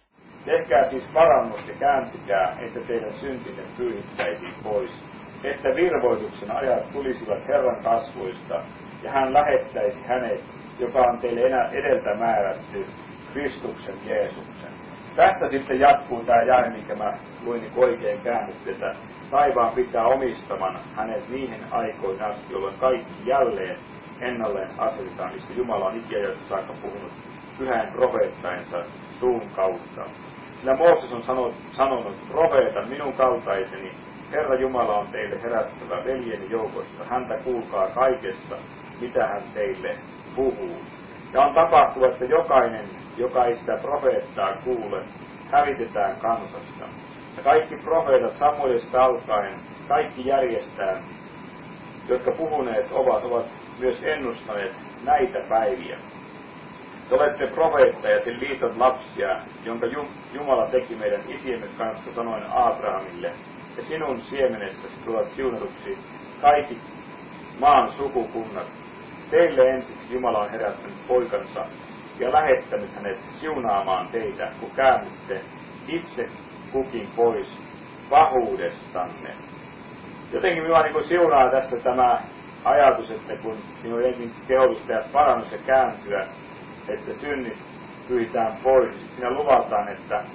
Tehkää siis parannus ja kääntykää, että teidän syntinne pyyhittäisiin pois, että virvoituksen ajat tulisivat Herran kasvoista, ja hän lähettäisi hänet, joka on teille edeltä määrätty, Kristuksen Jeesuksen. Tästä sitten jatkuu tämä jae, minkä mä luin niin oikein käännyttetä. Taivaan pitää omistaman hänet niihin aikoihin asti, jolloin kaikki jälleen ennalleen asetetaan, mistä Jumala on ikiajoista saakka puhunut pyhän profeettainsa suun kautta. Sillä Mooses on sanonut, profeeta minun kaltaiseni, Herra Jumala on teille herättävä veljeni joukosta, häntä kuulkaa kaikesta, mitä hän teille puhuu. Ja on tapahtuva, että jokainen, joka ei sitä profeettaa kuule, hävitetään kansasta. Ja kaikki profeetat Samuelista alkaen, kaikki järjestään, jotka puhuneet ovat myös ennustaneet näitä päiviä. Te olette profeetta ja sen liiton lapsia, jonka Jumala teki meidän isiemme kanssa sanoen Abrahamille, ja sinun siemenessäsi tulevat siunatuksi kaikki maan sukukunnat. Teille ensiksi Jumala on herättänyt poikansa ja lähettänyt hänet siunaamaan teitä, kun käännytte itse kukin pois pahuudestanne. Jotenkin minua niin siunaa tässä tämä ajatus, että kun minun ensin kehotus tehdä parannus ja kääntyä, että synnit pyyhitään pois, niin siinä luvataan,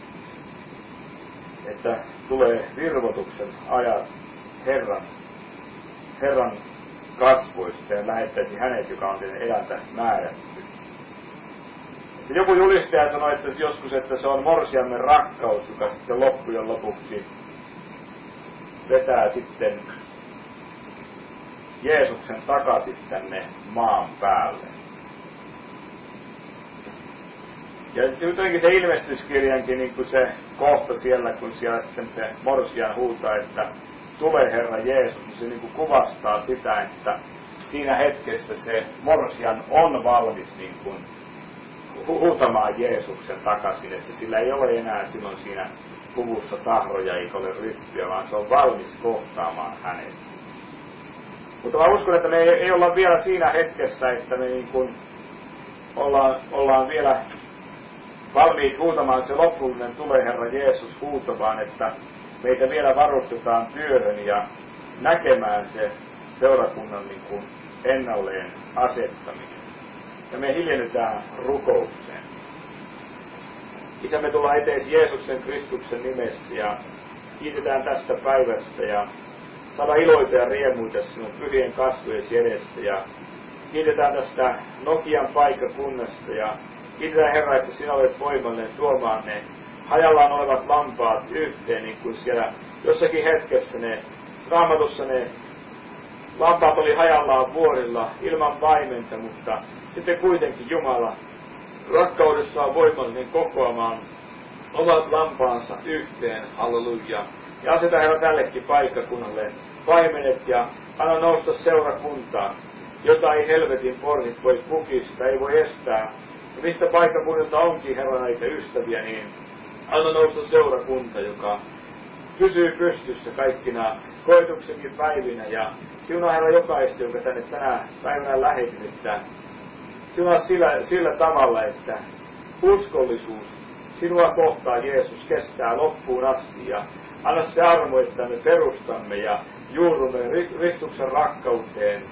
että tulee virvotuksen ajat Herran kasvoista ja lähettäisi hänet, joka on teidän elätä määrätty. Ja joku julistaja sanoi, että joskus, että se on morsiamme rakkaus, joka sitten loppujen lopuksi vetää sitten Jeesuksen takaisin tänne maan päälle. Ja se jotenkin se ilmestyskirjankin niin kuin se kohta siellä, kun siellä sitten se morsian huutaa, että tule Herra Jeesus, niin se niin kuin kuvastaa sitä, että siinä hetkessä se morsian on valmis niin kuin huutamaan Jeesuksen takaisin, että sillä ei ole enää silloin siinä puvussa tahroja eikä ole ryppyä, vaan se on valmis kohtaamaan hänet. Mutta mä uskon, että me ei olla vielä siinä hetkessä, että me niin kuin ollaan vielä valmiit huutamaan se lopullinen tule Herra Jeesus huuto, vaan että meitä vielä varustetaan työhön ja näkemään se seurakunnan niin kuin ennalleen asettaminen. Ja me hiljennytään rukoukseen. Isä, me tullaan eteesi Jeesuksen Kristuksen nimessä ja kiitetään tästä päivästä ja saada iloita ja riemuita sinun pyhien kasvojesi edessä ja kiitetään tästä Nokian paikkakunnasta ja kiitetään Herra, että sinä olet voimallinen tuomaan ne hajallaan olevat lampaat yhteen, niin kuin siellä jossakin hetkessä Raamatussa ne lampaat oli hajallaan vuorilla ilman vaimenta, mutta sitten kuitenkin Jumala rakkaudessa on voimallinen kokoamaan omat lampaansa yhteen, halleluja. Ja aseta Herra tällekin paikkakunnalle paimenet ja anna nousta seurakuntaa, jota ei helvetin portit voi kukista, ei voi estää. Ja mistä paikkakunnilta onkin Herra näitä ystäviä, niin anna nousta seurakunta, joka pysyy pystyssä kaikkina koetuksenkin päivinä. Ja siunaa Herra jokaista, joka tänne tänä päivänä lähetin, että siunaa sillä tavalla, että uskollisuus sinua kohtaan Jeesus kestää loppuun asti. Ja anna se armo, että me perustamme ja juurrumme Kristuksen rakkauteen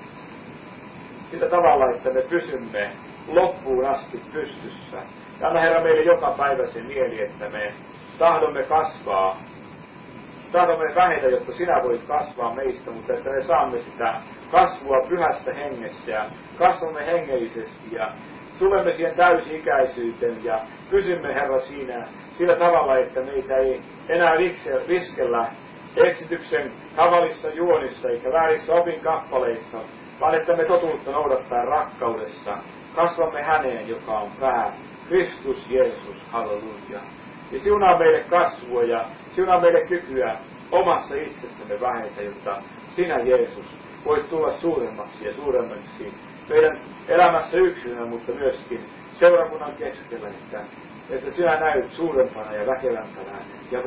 sillä tavalla, että me pysymme loppuun asti pystyssä. Ja anna Herra meille joka päivä se mieli, että me tahdomme kasvaa, tahdomme vähetä, jotta sinä voit kasvaa meistä, mutta että me saamme sitä kasvua pyhässä hengessä ja kasvamme hengellisesti ja tulemme siihen täysi-ikäisyyteen ja pysymme Herra siinä sillä tavalla, että meitä ei enää viskellä eksityksen kavalissa juonissa eikä väärissä opinkappaleissa, vaan että me totuutta noudattaa rakkaudessa. Kasvamme häneen, joka on pää, Kristus Jeesus, halleluja. Ja siunaa meille kasvua ja siunaa meille kykyä omassa itsessämme vähetä, jotta sinä Jeesus voit tulla suuremmaksi ja suuremmaksi meidän elämässä yksilönä, mutta myöskin seurakunnan keskellä, että sinä näyt suurempana ja väkevämpänä ja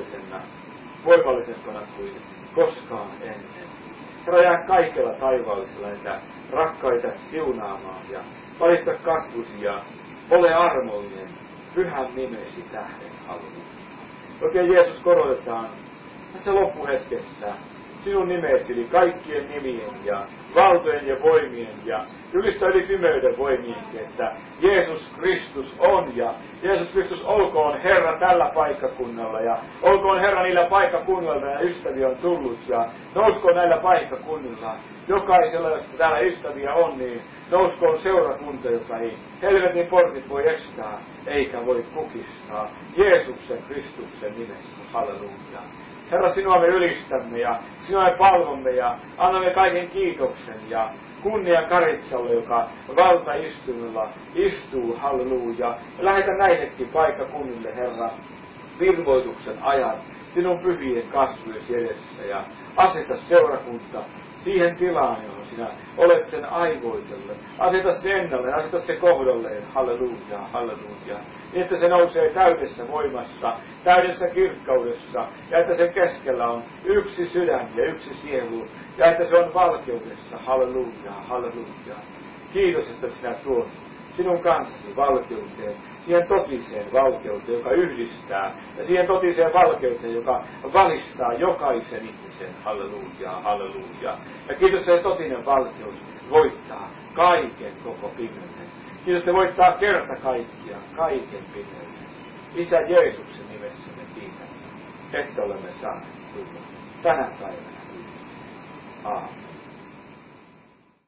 voimallisempana kuin koskaan ennen. Herra, jää kaikella taivaallisella näitä rakkaita siunaamaan ja valista kasvusi ja ole armollinen pyhän nimesi tähden, halleluja. Oikein Jeesus korotetaan tässä loppuhetkessä sinun nimesi, eli kaikkien nimien ja valtojen ja voimien ja ylistä yli pimeyden voimienkin, että Jeesus Kristus on ja Jeesus Kristus olkoon Herra tällä paikkakunnalla ja olkoon Herra niillä paikkakunnilla ja ystäviä on tullut ja nouskoon näillä paikkakunnilla. Jokaisella, josta täällä ystäviä on, niin nouskoon seurakunta, jota ei helvetin portit voi estää eikä voi kukistaa. Jeesuksen Kristuksen nimessä, halleluja. Herra, sinua me ylistämme ja sinua me palvomme ja annamme kaiken kiitoksen ja kunnian Karitsalle, joka valtaistunnolla istuu, halleluja. Lähetä näidenkin paikkakunnille, Herra, virvoituksen ajan sinun pyhien kasvojesi edessä ja aseta seurakunta siihen tilaan, johon sinä olet sen aivoiselle. Aseta se ennalleen, aseta se kohdalleen, halleluja, halleluja. Niin, että se nousee täydessä voimassa, täydessä kirkkaudessa, ja että sen keskellä on yksi sydän ja yksi sielu, ja että se on valkeudessa, halleluja, halleluja. Kiitos, että sinä tuot sinun kanssasi valkeuteen, siihen totiseen valkeuteen, joka yhdistää, ja siihen totiseen valkeuteen, joka valistaa jokaisen ihmisen, halleluja, halleluja. Ja kiitos, että totinen valkeus voittaa kaiken koko pimeyden. Kiitos, että voittaa kerta kaikkiaan kaiken pimeyden. Isä Jeesuksen nimessä me kiitämme, että olemme saaneet tulla tänä päivänä. Aamen.